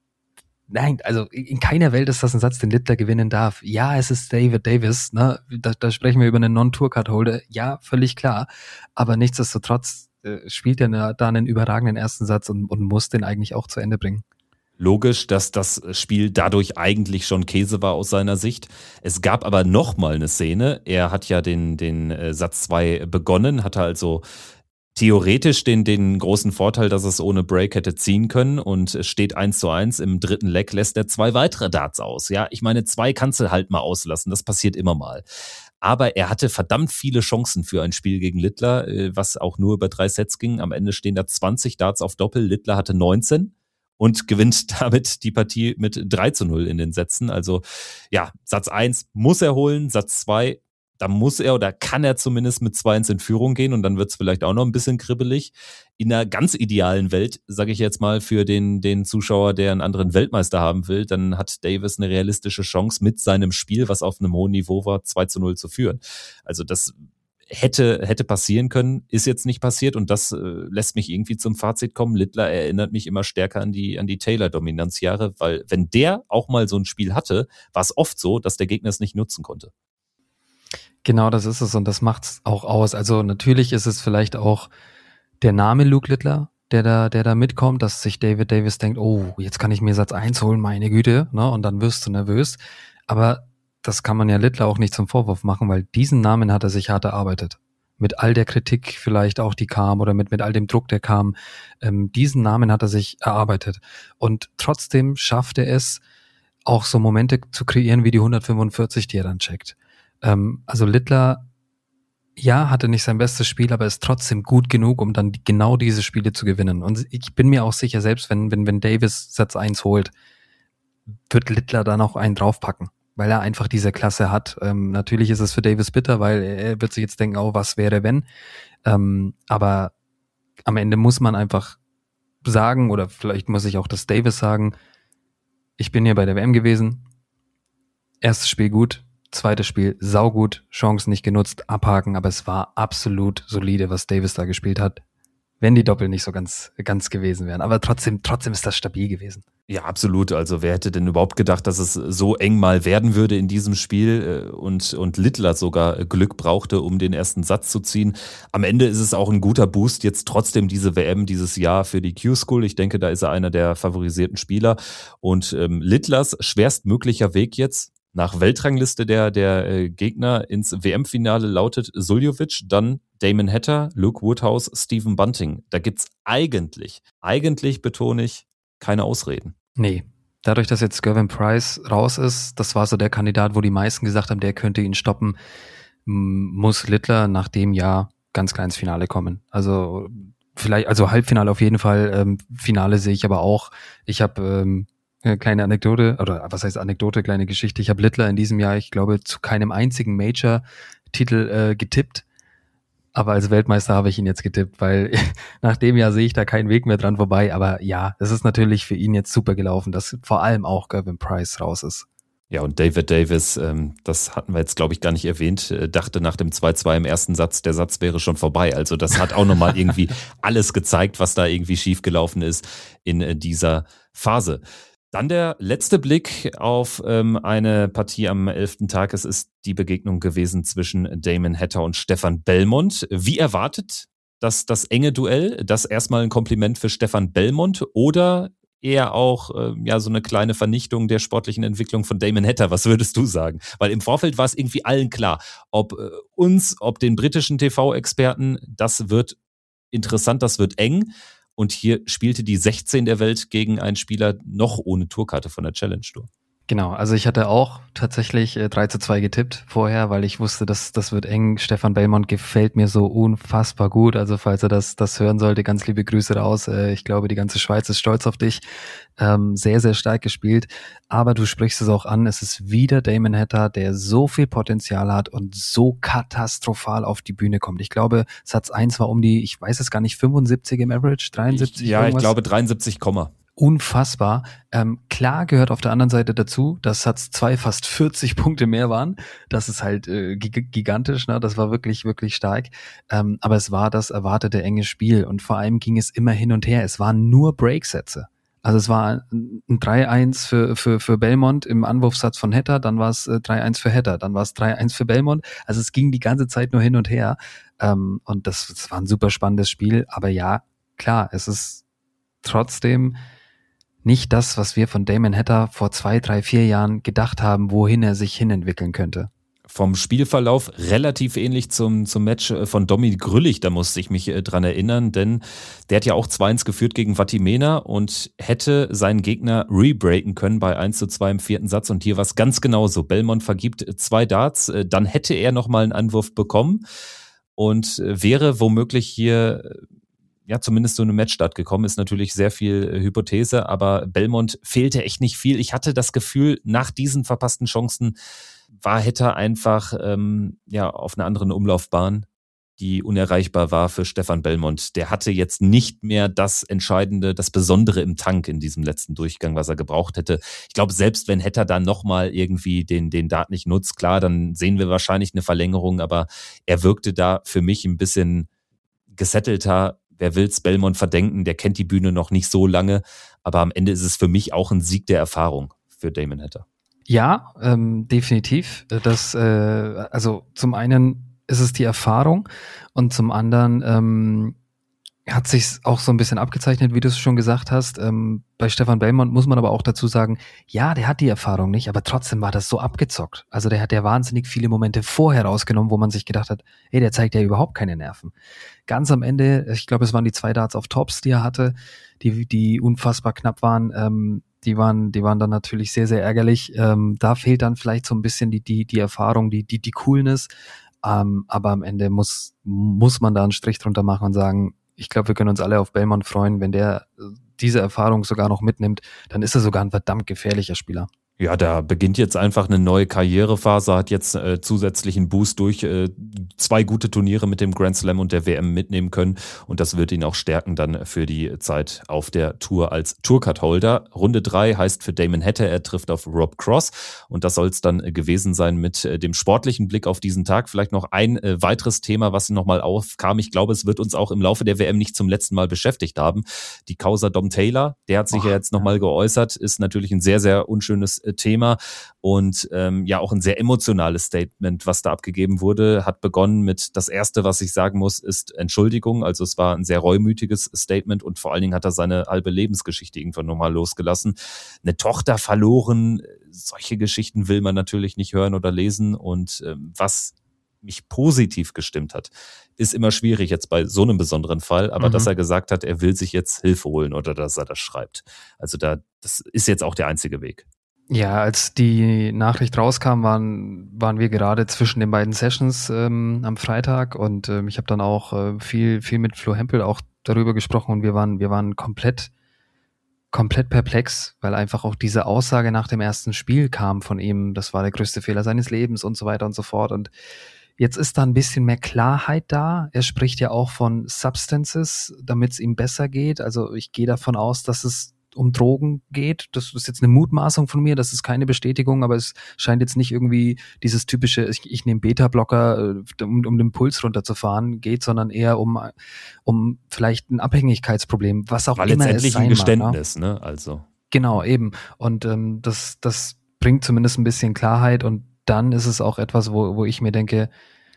nein, also in keiner Welt ist das ein Satz, den Littler gewinnen darf. Ja, es ist David Davis, ne? Da, da sprechen wir über einen Non-Tour-Card-Holder. Ja, völlig klar. Aber nichtsdestotrotz äh, spielt er da einen überragenden ersten Satz und, und muss den eigentlich auch zu Ende bringen. Logisch, dass das Spiel dadurch eigentlich schon Käse war aus seiner Sicht. Es gab aber noch mal eine Szene. Er hat ja den, den äh, Satz zwei begonnen, hatte also theoretisch den, den großen Vorteil, dass es ohne Break hätte ziehen können und es steht eins zu eins. Im dritten Leg lässt er zwei weitere Darts aus. Ja, ich meine, zwei kannst du halt mal auslassen. Das passiert immer mal. Aber er hatte verdammt viele Chancen für ein Spiel gegen Littler, was auch nur über drei Sets ging. Am Ende stehen da zwanzig Darts auf Doppel. Littler hatte neunzehn. Und gewinnt damit die Partie mit drei zu null in den Sätzen. Also ja, Satz eins muss er holen, Satz zwei, da muss er oder kann er zumindest mit zwei eins in Führung gehen und dann wird es vielleicht auch noch ein bisschen kribbelig. In einer ganz idealen Welt, sage ich jetzt mal, für den, den Zuschauer, der einen anderen Weltmeister haben will, dann hat Davis eine realistische Chance mit seinem Spiel, was auf einem hohen Niveau war, zwei zu null zu führen. Also das hätte hätte passieren können, ist jetzt nicht passiert und das äh, lässt mich irgendwie zum Fazit kommen. Littler erinnert mich immer stärker an die an die Taylor-Dominanzjahre, weil wenn der auch mal so ein Spiel hatte, war es oft so, dass der Gegner es nicht nutzen konnte. Genau, das ist es und das macht's auch aus. Also natürlich ist es vielleicht auch der Name Luke Littler, der da der da mitkommt, dass sich David Davis denkt, oh, jetzt kann ich mir Satz eins holen, meine Güte, ne? Und dann wirst du nervös. Aber das kann man ja Littler auch nicht zum Vorwurf machen, weil diesen Namen hat er sich hart erarbeitet. Mit all der Kritik vielleicht auch, die kam, oder mit, mit all dem Druck, der kam. Ähm, diesen Namen hat er sich erarbeitet. Und trotzdem schafft er es, auch so Momente zu kreieren wie die hundertfünfundvierzig, die er dann checkt. Ähm, also Littler, ja, hatte nicht sein bestes Spiel, aber ist trotzdem gut genug, um dann die, genau diese Spiele zu gewinnen. Und ich bin mir auch sicher, selbst wenn, wenn, wenn Davis Satz eins holt, wird Littler da noch einen draufpacken, weil er einfach diese Klasse hat. Ähm, natürlich ist es für Davis bitter, weil er wird sich jetzt denken, oh, was wäre wenn? Ähm, aber am Ende muss man einfach sagen, oder vielleicht muss ich auch das Davis sagen, ich bin hier bei der W M gewesen, erstes Spiel gut, zweites Spiel saugut, Chancen nicht genutzt, abhaken, aber es war absolut solide, was Davis da gespielt hat, wenn die Doppel nicht so ganz ganz gewesen wären. Aber trotzdem, trotzdem ist das stabil gewesen. Ja, absolut. Also wer hätte denn überhaupt gedacht, dass es so eng mal werden würde in diesem Spiel und, und Littler sogar Glück brauchte, um den ersten Satz zu ziehen. Am Ende ist es auch ein guter Boost, jetzt trotzdem diese W M dieses Jahr für die Q-School. Ich denke, da ist er einer der favorisierten Spieler. Und ähm, Littlers schwerstmöglicher Weg jetzt nach Weltrangliste der, der äh, Gegner ins W M-Finale lautet Suljovic, dann Damon Hatter, Luke Woodhouse, Stephen Bunting. Da gibt's eigentlich, eigentlich betone ich, keine Ausreden. Nee. Dadurch, dass jetzt Gervin Price raus ist, das war so der Kandidat, wo die meisten gesagt haben, der könnte ihn stoppen, muss Littler nach dem Jahr ganz klar ins Finale kommen. Also vielleicht, also Halbfinale auf jeden Fall, ähm, Finale sehe ich aber auch. Ich habe ähm, eine kleine Anekdote, oder was heißt Anekdote, kleine Geschichte. Ich habe Littler in diesem Jahr, ich glaube, zu keinem einzigen Major-Titel äh, getippt. Aber als Weltmeister habe ich ihn jetzt getippt, weil nach dem Jahr sehe ich da keinen Weg mehr dran vorbei. Aber ja, es ist natürlich für ihn jetzt super gelaufen, dass vor allem auch Gervin Price raus ist. Ja, und David Davis, ähm, das hatten wir jetzt, glaube ich, gar nicht erwähnt, äh, dachte nach dem zwei zwei im ersten Satz, der Satz wäre schon vorbei. Also das hat auch nochmal irgendwie alles gezeigt, was da irgendwie schiefgelaufen ist in äh, dieser Phase. Dann der letzte Blick auf ähm, eine Partie am elften Tag. Es ist die Begegnung gewesen zwischen Damon Hatter und Stefan Belmont. Wie erwartet, das, das enge Duell, das erstmal ein Kompliment für Stefan Belmont oder eher auch äh, ja so eine kleine Vernichtung der sportlichen Entwicklung von Damon Hatter? Was würdest du sagen? Weil im Vorfeld war es irgendwie allen klar, ob äh, uns, ob den britischen T V-Experten, das wird interessant, das wird eng. Und hier spielte die sechzehn der Welt gegen einen Spieler noch ohne Tourkarte von der Challenge Tour. Genau, also ich hatte auch tatsächlich äh, drei zu zwei getippt vorher, weil ich wusste, dass das wird eng. Stefan Belmont gefällt mir so unfassbar gut. Also falls er das das hören sollte, ganz liebe Grüße raus. Äh, ich glaube, die ganze Schweiz ist stolz auf dich. Ähm, sehr, sehr stark gespielt. Aber du sprichst es auch an, es ist wieder Damon Hatter, der so viel Potenzial hat und so katastrophal auf die Bühne kommt. Ich glaube, Satz eins war um die, ich weiß es gar nicht, fünfundsiebzig im Average, dreiundsiebzig? Ich, ja, irgendwas? ich glaube dreiundsiebzig, Unfassbar. Ähm, klar gehört auf der anderen Seite dazu, dass Satz zwei fast vierzig Punkte mehr waren. Das ist halt äh, gig- gigantisch, ne? Das war wirklich, wirklich stark. Ähm, aber es war das erwartete enge Spiel und vor allem ging es immer hin und her. Es waren nur Breaksätze. Also es war ein drei eins für, für, für Belmont im Anwurfsatz von Hatter, dann war es äh, drei eins für Hatter, dann war es drei eins für Belmont. Also es ging die ganze Zeit nur hin und her. Ähm, und das, das war ein super spannendes Spiel. Aber ja, klar, es ist trotzdem nicht das, was wir von Damon Hatter vor zwei, drei, vier Jahren gedacht haben, wohin er sich hinentwickeln könnte. Vom Spielverlauf relativ ähnlich zum, zum Match von Domi Grüllich, da musste ich mich äh, dran erinnern, denn der hat ja auch zwei eins geführt gegen Vatimena und hätte seinen Gegner rebreaken können bei eins zu zwei im vierten Satz und hier war es ganz genauso. Belmont vergibt zwei Darts, äh, dann hätte er nochmal einen Anwurf bekommen und äh, wäre womöglich hier ja zumindest so eine Matchstart gekommen, ist natürlich sehr viel äh, Hypothese, aber Belmont fehlte echt nicht viel. Ich hatte das Gefühl, nach diesen verpassten Chancen war Hatter einfach ähm, ja auf einer anderen Umlaufbahn, die unerreichbar war für Stefan Belmont. Der hatte jetzt nicht mehr das Entscheidende, das Besondere im Tank in diesem letzten Durchgang, was er gebraucht hätte. Ich glaube, selbst wenn Hatter dann nochmal irgendwie den, den Dart nicht nutzt, klar, dann sehen wir wahrscheinlich eine Verlängerung, aber er wirkte da für mich ein bisschen gesettelter. Wer will's Belmont verdenken, der kennt die Bühne noch nicht so lange, aber am Ende ist es für mich auch ein Sieg der Erfahrung für Damon Hatter. Ja, ähm, definitiv. Das, äh, also zum einen ist es die Erfahrung und zum anderen ähm, hat sich auch so ein bisschen abgezeichnet, wie du es schon gesagt hast. Ähm, bei Stefan Belmont muss man aber auch dazu sagen, ja, der hat die Erfahrung nicht, aber trotzdem war das so abgezockt. Also der hat ja wahnsinnig viele Momente vorher rausgenommen, wo man sich gedacht hat, hey, der zeigt ja überhaupt keine Nerven. Ganz am Ende, ich glaube, es waren die zwei Darts auf Tops, die er hatte, die, die unfassbar knapp waren, ähm, die waren, die waren dann natürlich sehr, sehr ärgerlich. Ähm, da fehlt dann vielleicht so ein bisschen die, die, die Erfahrung, die, die, die Coolness. Ähm, aber am Ende muss, muss man da einen Strich drunter machen und sagen, ich glaube, wir können uns alle auf Belmont freuen. Wenn der diese Erfahrung sogar noch mitnimmt, dann ist er sogar ein verdammt gefährlicher Spieler. Ja, da beginnt jetzt einfach eine neue Karrierephase, hat jetzt äh, zusätzlichen Boost durch äh, zwei gute Turniere mit dem Grand Slam und der W M mitnehmen können und das wird ihn auch stärken dann für die Zeit auf der Tour als Tourcard-Holder. Runde drei heißt für Damon Hatter, er trifft auf Rob Cross und das soll es dann gewesen sein mit äh, dem sportlichen Blick auf diesen Tag. Vielleicht noch ein äh, weiteres Thema, was nochmal aufkam. Ich glaube, es wird uns auch im Laufe der W M nicht zum letzten Mal beschäftigt haben. Die Causa Dom Taylor, der hat sich oh, ja jetzt nochmal geäußert, ist natürlich ein sehr, sehr unschönes Thema und ähm, ja auch ein sehr emotionales Statement, was da abgegeben wurde, hat begonnen mit, das Erste, was ich sagen muss, ist Entschuldigung, also es war ein sehr reumütiges Statement und vor allen Dingen hat er seine halbe Lebensgeschichte irgendwann nochmal losgelassen. Eine Tochter verloren, solche Geschichten will man natürlich nicht hören oder lesen und ähm, was mich positiv gestimmt hat, ist immer schwierig jetzt bei so einem besonderen Fall, aber mhm. dass er gesagt hat, er will sich jetzt Hilfe holen oder dass er das schreibt. Also da, das ist jetzt auch der einzige Weg. Ja, als die Nachricht rauskam, waren waren wir gerade zwischen den beiden Sessions ähm, am Freitag und ähm, ich habe dann auch äh, viel viel mit Flo Hempel auch darüber gesprochen und wir waren wir waren komplett komplett perplex, weil einfach auch diese Aussage nach dem ersten Spiel kam von ihm, das war der größte Fehler seines Lebens und so weiter und so fort und jetzt ist da ein bisschen mehr Klarheit da. Er spricht ja auch von Substances, damit es ihm besser geht. Also ich gehe davon aus, dass es um Drogen geht. Das ist jetzt eine Mutmaßung von mir, das ist keine Bestätigung, aber es scheint jetzt nicht irgendwie dieses typische, ich, ich nehme Beta-Blocker, um, um den Puls runterzufahren, geht, sondern eher um, um vielleicht ein Abhängigkeitsproblem, was auch War immer letztendlich es sein ein mag. Geständnis, ne? Also. Genau, eben. Und ähm, das, das bringt zumindest ein bisschen Klarheit und dann ist es auch etwas, wo, wo ich mir denke,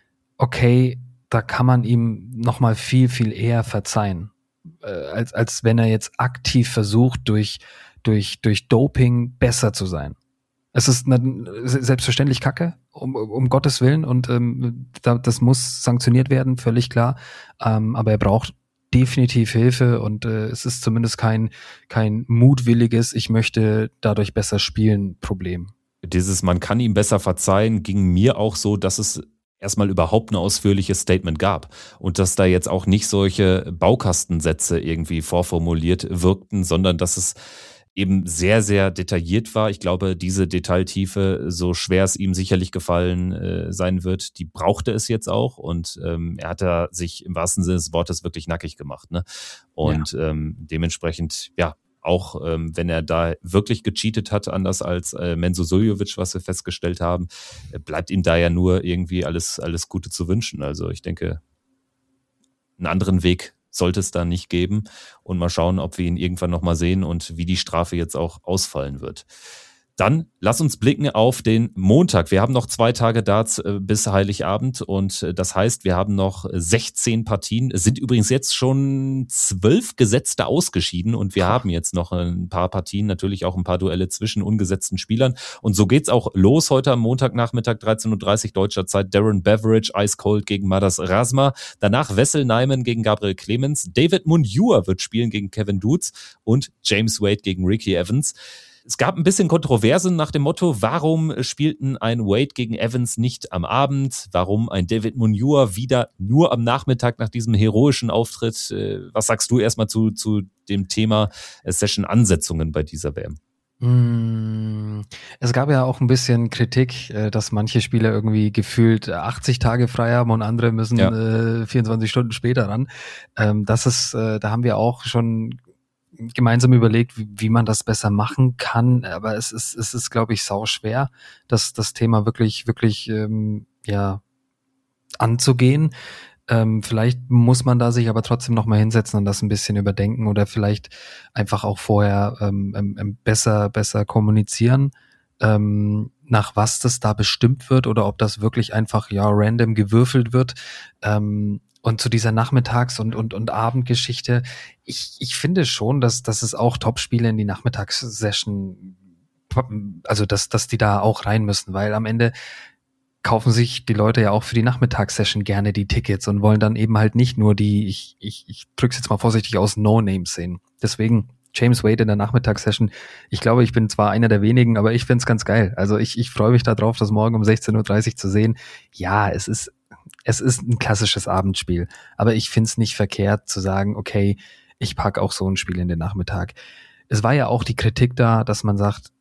okay, da kann man ihm nochmal viel, viel eher verzeihen, äh, als, als wenn er jetzt aktiv versucht, durch, durch, durch Doping besser zu sein. Es ist eine, selbstverständlich Kacke, um, um Gottes Willen, und ähm, da, das muss sanktioniert werden, völlig klar, ähm, aber er braucht definitiv Hilfe und äh, es ist zumindest kein, kein mutwilliges, ich möchte dadurch besser spielen, Problem. Dieses man kann ihm besser verzeihen ging mir auch so, dass es erstmal überhaupt ein ausführliches Statement gab und dass da jetzt auch nicht solche Baukastensätze irgendwie vorformuliert wirkten, sondern dass es eben sehr, sehr detailliert war. Ich glaube, diese Detailtiefe, so schwer es ihm sicherlich gefallen äh, sein wird, die brauchte es jetzt auch und ähm, er hat da sich im wahrsten Sinne des Wortes wirklich nackig gemacht, ne? Und ja. ähm, dementsprechend, ja, auch ähm, wenn er da wirklich gecheatet hat, anders als äh, Menzo Suljovic, was wir festgestellt haben, äh, bleibt ihm da ja nur irgendwie alles, alles Gute zu wünschen. Also ich denke, einen anderen Weg sollte es da nicht geben und mal schauen, ob wir ihn irgendwann nochmal sehen und wie die Strafe jetzt auch ausfallen wird. Dann lass uns blicken auf den Montag. Wir haben noch zwei Tage Darts äh, bis Heiligabend und äh, das heißt, wir haben noch sechzehn Partien. Es sind übrigens jetzt schon zwölf Gesetzte ausgeschieden und wir haben jetzt noch ein paar Partien, natürlich auch ein paar Duelle zwischen ungesetzten Spielern. Und so geht's auch los heute am Montagnachmittag, dreizehn Uhr dreißig deutscher Zeit. Darren Beveridge, Ice Cold gegen Madas Razma. Danach Wessel Neiman gegen Gabriel Clemens. David Munua wird spielen gegen Kevin Dutz und James Wade gegen Ricky Evans. Es gab ein bisschen Kontroversen nach dem Motto, warum spielten ein Wade gegen Evans nicht am Abend? Warum ein David Munua wieder nur am Nachmittag nach diesem heroischen Auftritt? Was sagst du erstmal zu, zu dem Thema Session-Ansetzungen bei dieser W M? Es gab ja auch ein bisschen Kritik, dass manche Spieler irgendwie gefühlt achtzig Tage frei haben und andere müssen ja. äh, vierundzwanzig Stunden später ran. Ähm, das ist, äh, da haben wir auch schon gemeinsam überlegt, wie, wie man das besser machen kann, aber es ist, es ist, glaube ich, sau schwer, das, das Thema wirklich, wirklich, ähm, ja, anzugehen. Ähm, vielleicht muss man da sich aber trotzdem noch mal hinsetzen und das ein bisschen überdenken oder vielleicht einfach auch vorher ähm, ähm, besser, besser kommunizieren, ähm, nach was das da bestimmt wird oder ob das wirklich einfach, ja, random gewürfelt wird. Ähm, Und zu dieser Nachmittags- und, und, und Abendgeschichte, ich, ich finde schon, dass, dass es auch Topspiele in die Nachmittagssession, also dass, dass die da auch rein müssen, weil am Ende kaufen sich die Leute ja auch für die Nachmittagssession gerne die Tickets und wollen dann eben halt nicht nur die, ich, ich, ich drück's jetzt mal vorsichtig aus, No-Names sehen. Deswegen James Wade in der Nachmittagssession. Ich glaube, ich bin zwar einer der wenigen, aber ich find's ganz geil. Also ich, ich freue mich da drauf, das morgen um sechzehn Uhr dreißig zu sehen. Ja, es ist Es ist ein klassisches Abendspiel, aber ich finde es nicht verkehrt zu sagen, okay, ich packe auch so ein Spiel in den Nachmittag. Es war ja auch die Kritik da, dass man sagt,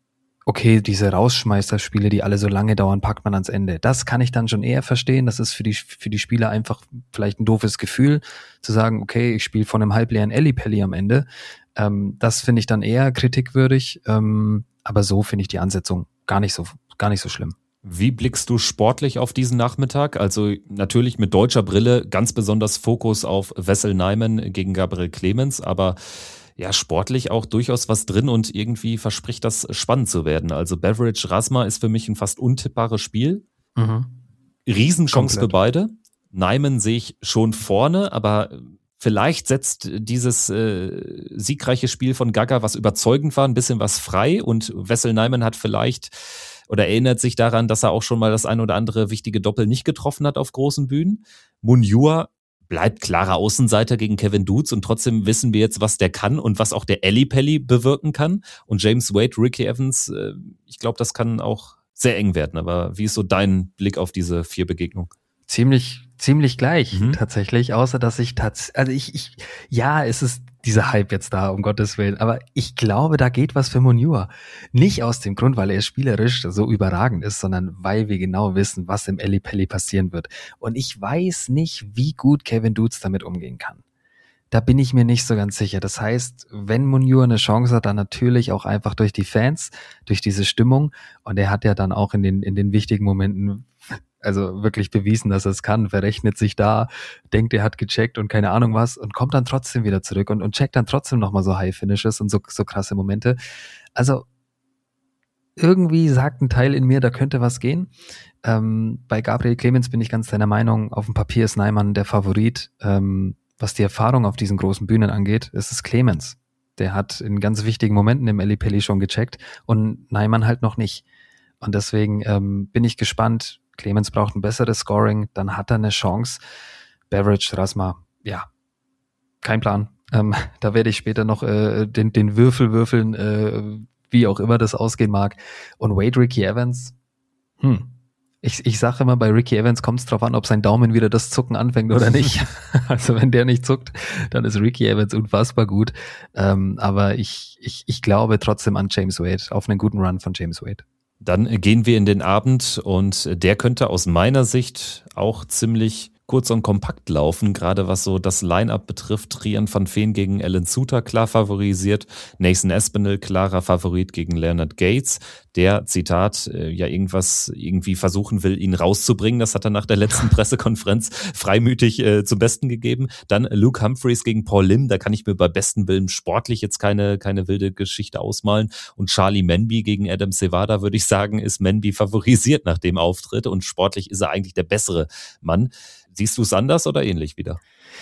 okay, diese Rausschmeißerspiele, die alle so lange dauern, packt man ans Ende. Das kann ich dann schon eher verstehen. Das ist für die für die Spieler einfach vielleicht ein doofes Gefühl, zu sagen, okay, ich spiele von einem halbleeren Ellipelli am Ende. Ähm, das finde ich dann eher kritikwürdig, ähm, aber so finde ich die Ansetzung gar nicht so gar nicht so schlimm. Wie blickst du sportlich auf diesen Nachmittag? Also natürlich mit deutscher Brille ganz besonders Fokus auf Wessel Neiman gegen Gabriel Clemens, aber ja, sportlich auch durchaus was drin und irgendwie verspricht das spannend zu werden. Also Beveridge Razma ist für mich ein fast untippbares Spiel. Mhm. Riesenchance Komplett. Für beide. Neiman sehe ich schon vorne, aber vielleicht setzt dieses äh, siegreiche Spiel von Gaga, was überzeugend war, ein bisschen was frei und Wessel Neiman hat vielleicht oder erinnert sich daran, dass er auch schon mal das ein oder andere wichtige Doppel nicht getroffen hat auf großen Bühnen. Munua bleibt klarer Außenseiter gegen Kevin Dutz und trotzdem wissen wir jetzt, was der kann und was auch der Ellipelli bewirken kann. Und James Wade, Ricky Evans, äh, ich glaube, das kann auch sehr eng werden. Aber wie ist so dein Blick auf diese vier Begegnungen? Ziemlich, ziemlich gleich mhm. tatsächlich, außer dass ich tatsächlich, also ich, ich, ja, es ist dieser Hype jetzt da, um Gottes Willen, aber ich glaube, da geht was für Munua. Nicht aus dem Grund, weil er spielerisch so überragend ist, sondern weil wir genau wissen, was im Ellipelli passieren wird. Und ich weiß nicht, wie gut Kevin Dutz damit umgehen kann. da bin ich mir nicht so ganz sicher. Das heißt, wenn Munir eine Chance hat, dann natürlich auch einfach durch die Fans, durch diese Stimmung. Und er hat ja dann auch in den, in den wichtigen Momenten also wirklich bewiesen, dass er es kann, verrechnet sich da, denkt, er hat gecheckt und keine Ahnung was und kommt dann trotzdem wieder zurück und, und checkt dann trotzdem nochmal so High-Finishes und so, so krasse Momente. Also irgendwie sagt ein Teil in mir, da könnte was gehen. Ähm, bei Gabriel Clemens bin ich ganz deiner Meinung, auf dem Papier ist Neiman der Favorit. Ähm, was die Erfahrung auf diesen großen Bühnen angeht, ist es Clemens. Der hat in ganz wichtigen Momenten im Eli Pelli schon gecheckt und Neiman halt noch nicht. Und deswegen ähm, bin ich gespannt. Clemens braucht ein besseres Scoring, dann hat er eine Chance. Beveridge, Rasma, ja, kein Plan. Ähm, da werde ich später noch äh, den, den Würfel würfeln, äh, wie auch immer das ausgehen mag. Und Wade, Ricky Evans, hm, ich, ich sage immer, bei Ricky Evans kommt es drauf an, ob sein Daumen wieder das Zucken anfängt oder nicht. Also wenn der nicht zuckt, dann ist Ricky Evans unfassbar gut. Ähm, aber ich, ich, ich glaube trotzdem an James Wade, auf einen guten Run von James Wade. Dann gehen wir in den Abend und der könnte aus meiner Sicht auch ziemlich kurz und kompakt laufen, gerade was so das Line-Up betrifft. Trian van Veen gegen Alan Suter klar favorisiert, Nathan Aspinall klarer Favorit gegen Leonard Gates, der, Zitat, äh, ja irgendwas irgendwie versuchen will, ihn rauszubringen. Das hat er nach der letzten Pressekonferenz freimütig äh, zum Besten gegeben. Dann Luke Humphreys gegen Paul Lim, da kann ich mir bei besten Willen sportlich jetzt keine, keine wilde Geschichte ausmalen. Und Charlie Manby gegen Adam Sevada, würde ich sagen, ist Manby favorisiert nach dem Auftritt und sportlich ist er eigentlich der bessere Mann. Siehst du es anders oder ähnlich wieder?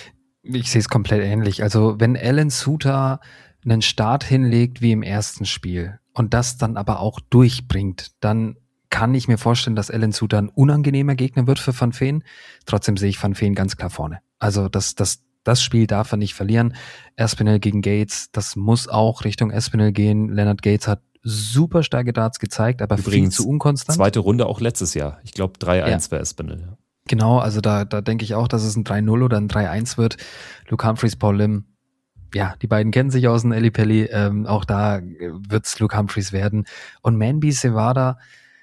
Ich sehe es komplett ähnlich. Also wenn Alan Suter einen Start hinlegt wie im ersten Spiel und das dann aber auch durchbringt, dann kann ich mir vorstellen, dass Alan Suter ein unangenehmer Gegner wird für Van Veen. Trotzdem sehe ich Van Veen ganz klar vorne. Also das, das, das Spiel darf er nicht verlieren. Aspinall gegen Gates, das muss auch Richtung Aspinall gehen. Leonard Gates hat super starke Darts gezeigt, aber Übrigens viel zu unkonstant. Zweite Runde auch letztes Jahr. Ich glaube drei eins ja. für Aspinall. Ja. Genau, also da, da denke ich auch, dass es ein drei null oder ein drei eins wird. Luke Humphreys, Paul Lim, ja, die beiden kennen sich aus dem Eli Pelli, ähm, auch da wird's Luke Humphreys werden. Und Manby Sevada,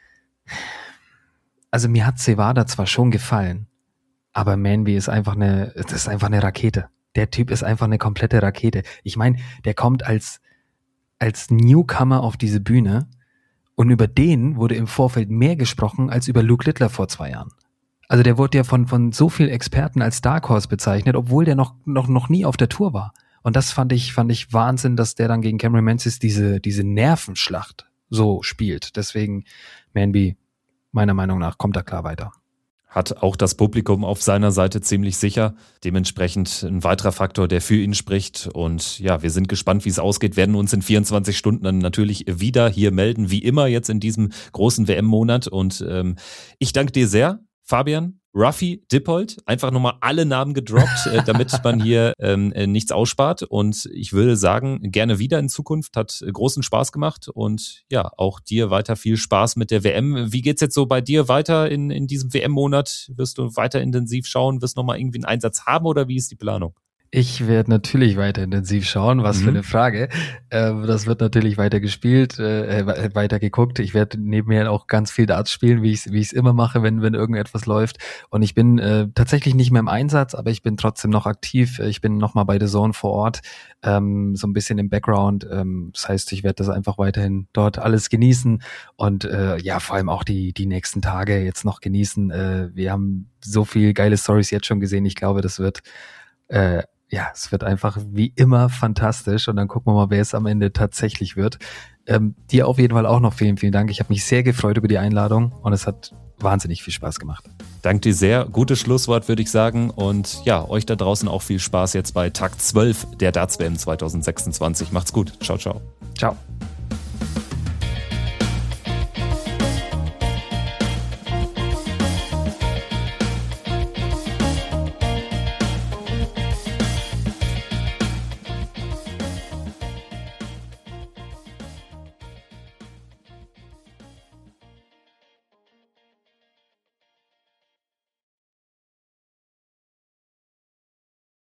also mir hat Sevada zwar schon gefallen, aber Manby ist einfach eine, das ist einfach eine Rakete. Der Typ ist einfach eine komplette Rakete. Ich meine, der kommt als, als Newcomer auf diese Bühne und über den wurde im Vorfeld mehr gesprochen als über Luke Littler vor zwei Jahren. Also der wurde ja von, von so vielen Experten als Dark Horse bezeichnet, obwohl der noch, noch, noch nie auf der Tour war. Und das fand ich, fand ich Wahnsinn, dass der dann gegen Cameron Menzies diese, diese Nervenschlacht so spielt. Deswegen, Manby, meiner Meinung nach, kommt da klar weiter. Hat auch das Publikum auf seiner Seite ziemlich sicher. Dementsprechend ein weiterer Faktor, der für ihn spricht. Und ja, wir sind gespannt, wie es ausgeht, werden uns in vierundzwanzig Stunden dann natürlich wieder hier melden, wie immer jetzt in diesem großen W M-Monat. Und ähm, ich danke dir sehr, Fabian, Ruffy, Dippold, einfach nochmal alle Namen gedroppt, äh, damit man hier ähm, äh, nichts ausspart. Und ich würde sagen, gerne wieder in Zukunft. Hat äh, großen Spaß gemacht. Und ja, auch dir weiter viel Spaß mit der W M. Wie geht's jetzt so bei dir weiter in, in diesem W M-Monat? Wirst du weiter intensiv schauen? Wirst du nochmal irgendwie einen Einsatz haben oder wie ist die Planung? Ich werde natürlich weiter intensiv schauen, was mhm. für eine Frage. Äh, das wird natürlich weiter gespielt, äh, weiter geguckt. Ich werde nebenher auch ganz viel Darts spielen, wie ich es wie ich es immer mache, wenn wenn irgendetwas läuft. Und ich bin äh, tatsächlich nicht mehr im Einsatz, aber ich bin trotzdem noch aktiv. Ich bin nochmal bei The Zone vor Ort, ähm, so ein bisschen im Background. Ähm, das heißt, ich werde das einfach weiterhin dort alles genießen und äh, ja, vor allem auch die die nächsten Tage jetzt noch genießen. Äh, wir haben so viel geile Storys jetzt schon gesehen. Ich glaube, das wird äh, ja, es wird einfach wie immer fantastisch und dann gucken wir mal, wer es am Ende tatsächlich wird. Ähm, dir auf jeden Fall auch noch vielen, vielen Dank. Ich habe mich sehr gefreut über die Einladung und es hat wahnsinnig viel Spaß gemacht. Danke dir sehr. Gutes Schlusswort, würde ich sagen. Und ja, euch da draußen auch viel Spaß jetzt bei Tag zwölf der Darts W M zwanzig sechsundzwanzig. Macht's gut. Ciao, ciao. Ciao.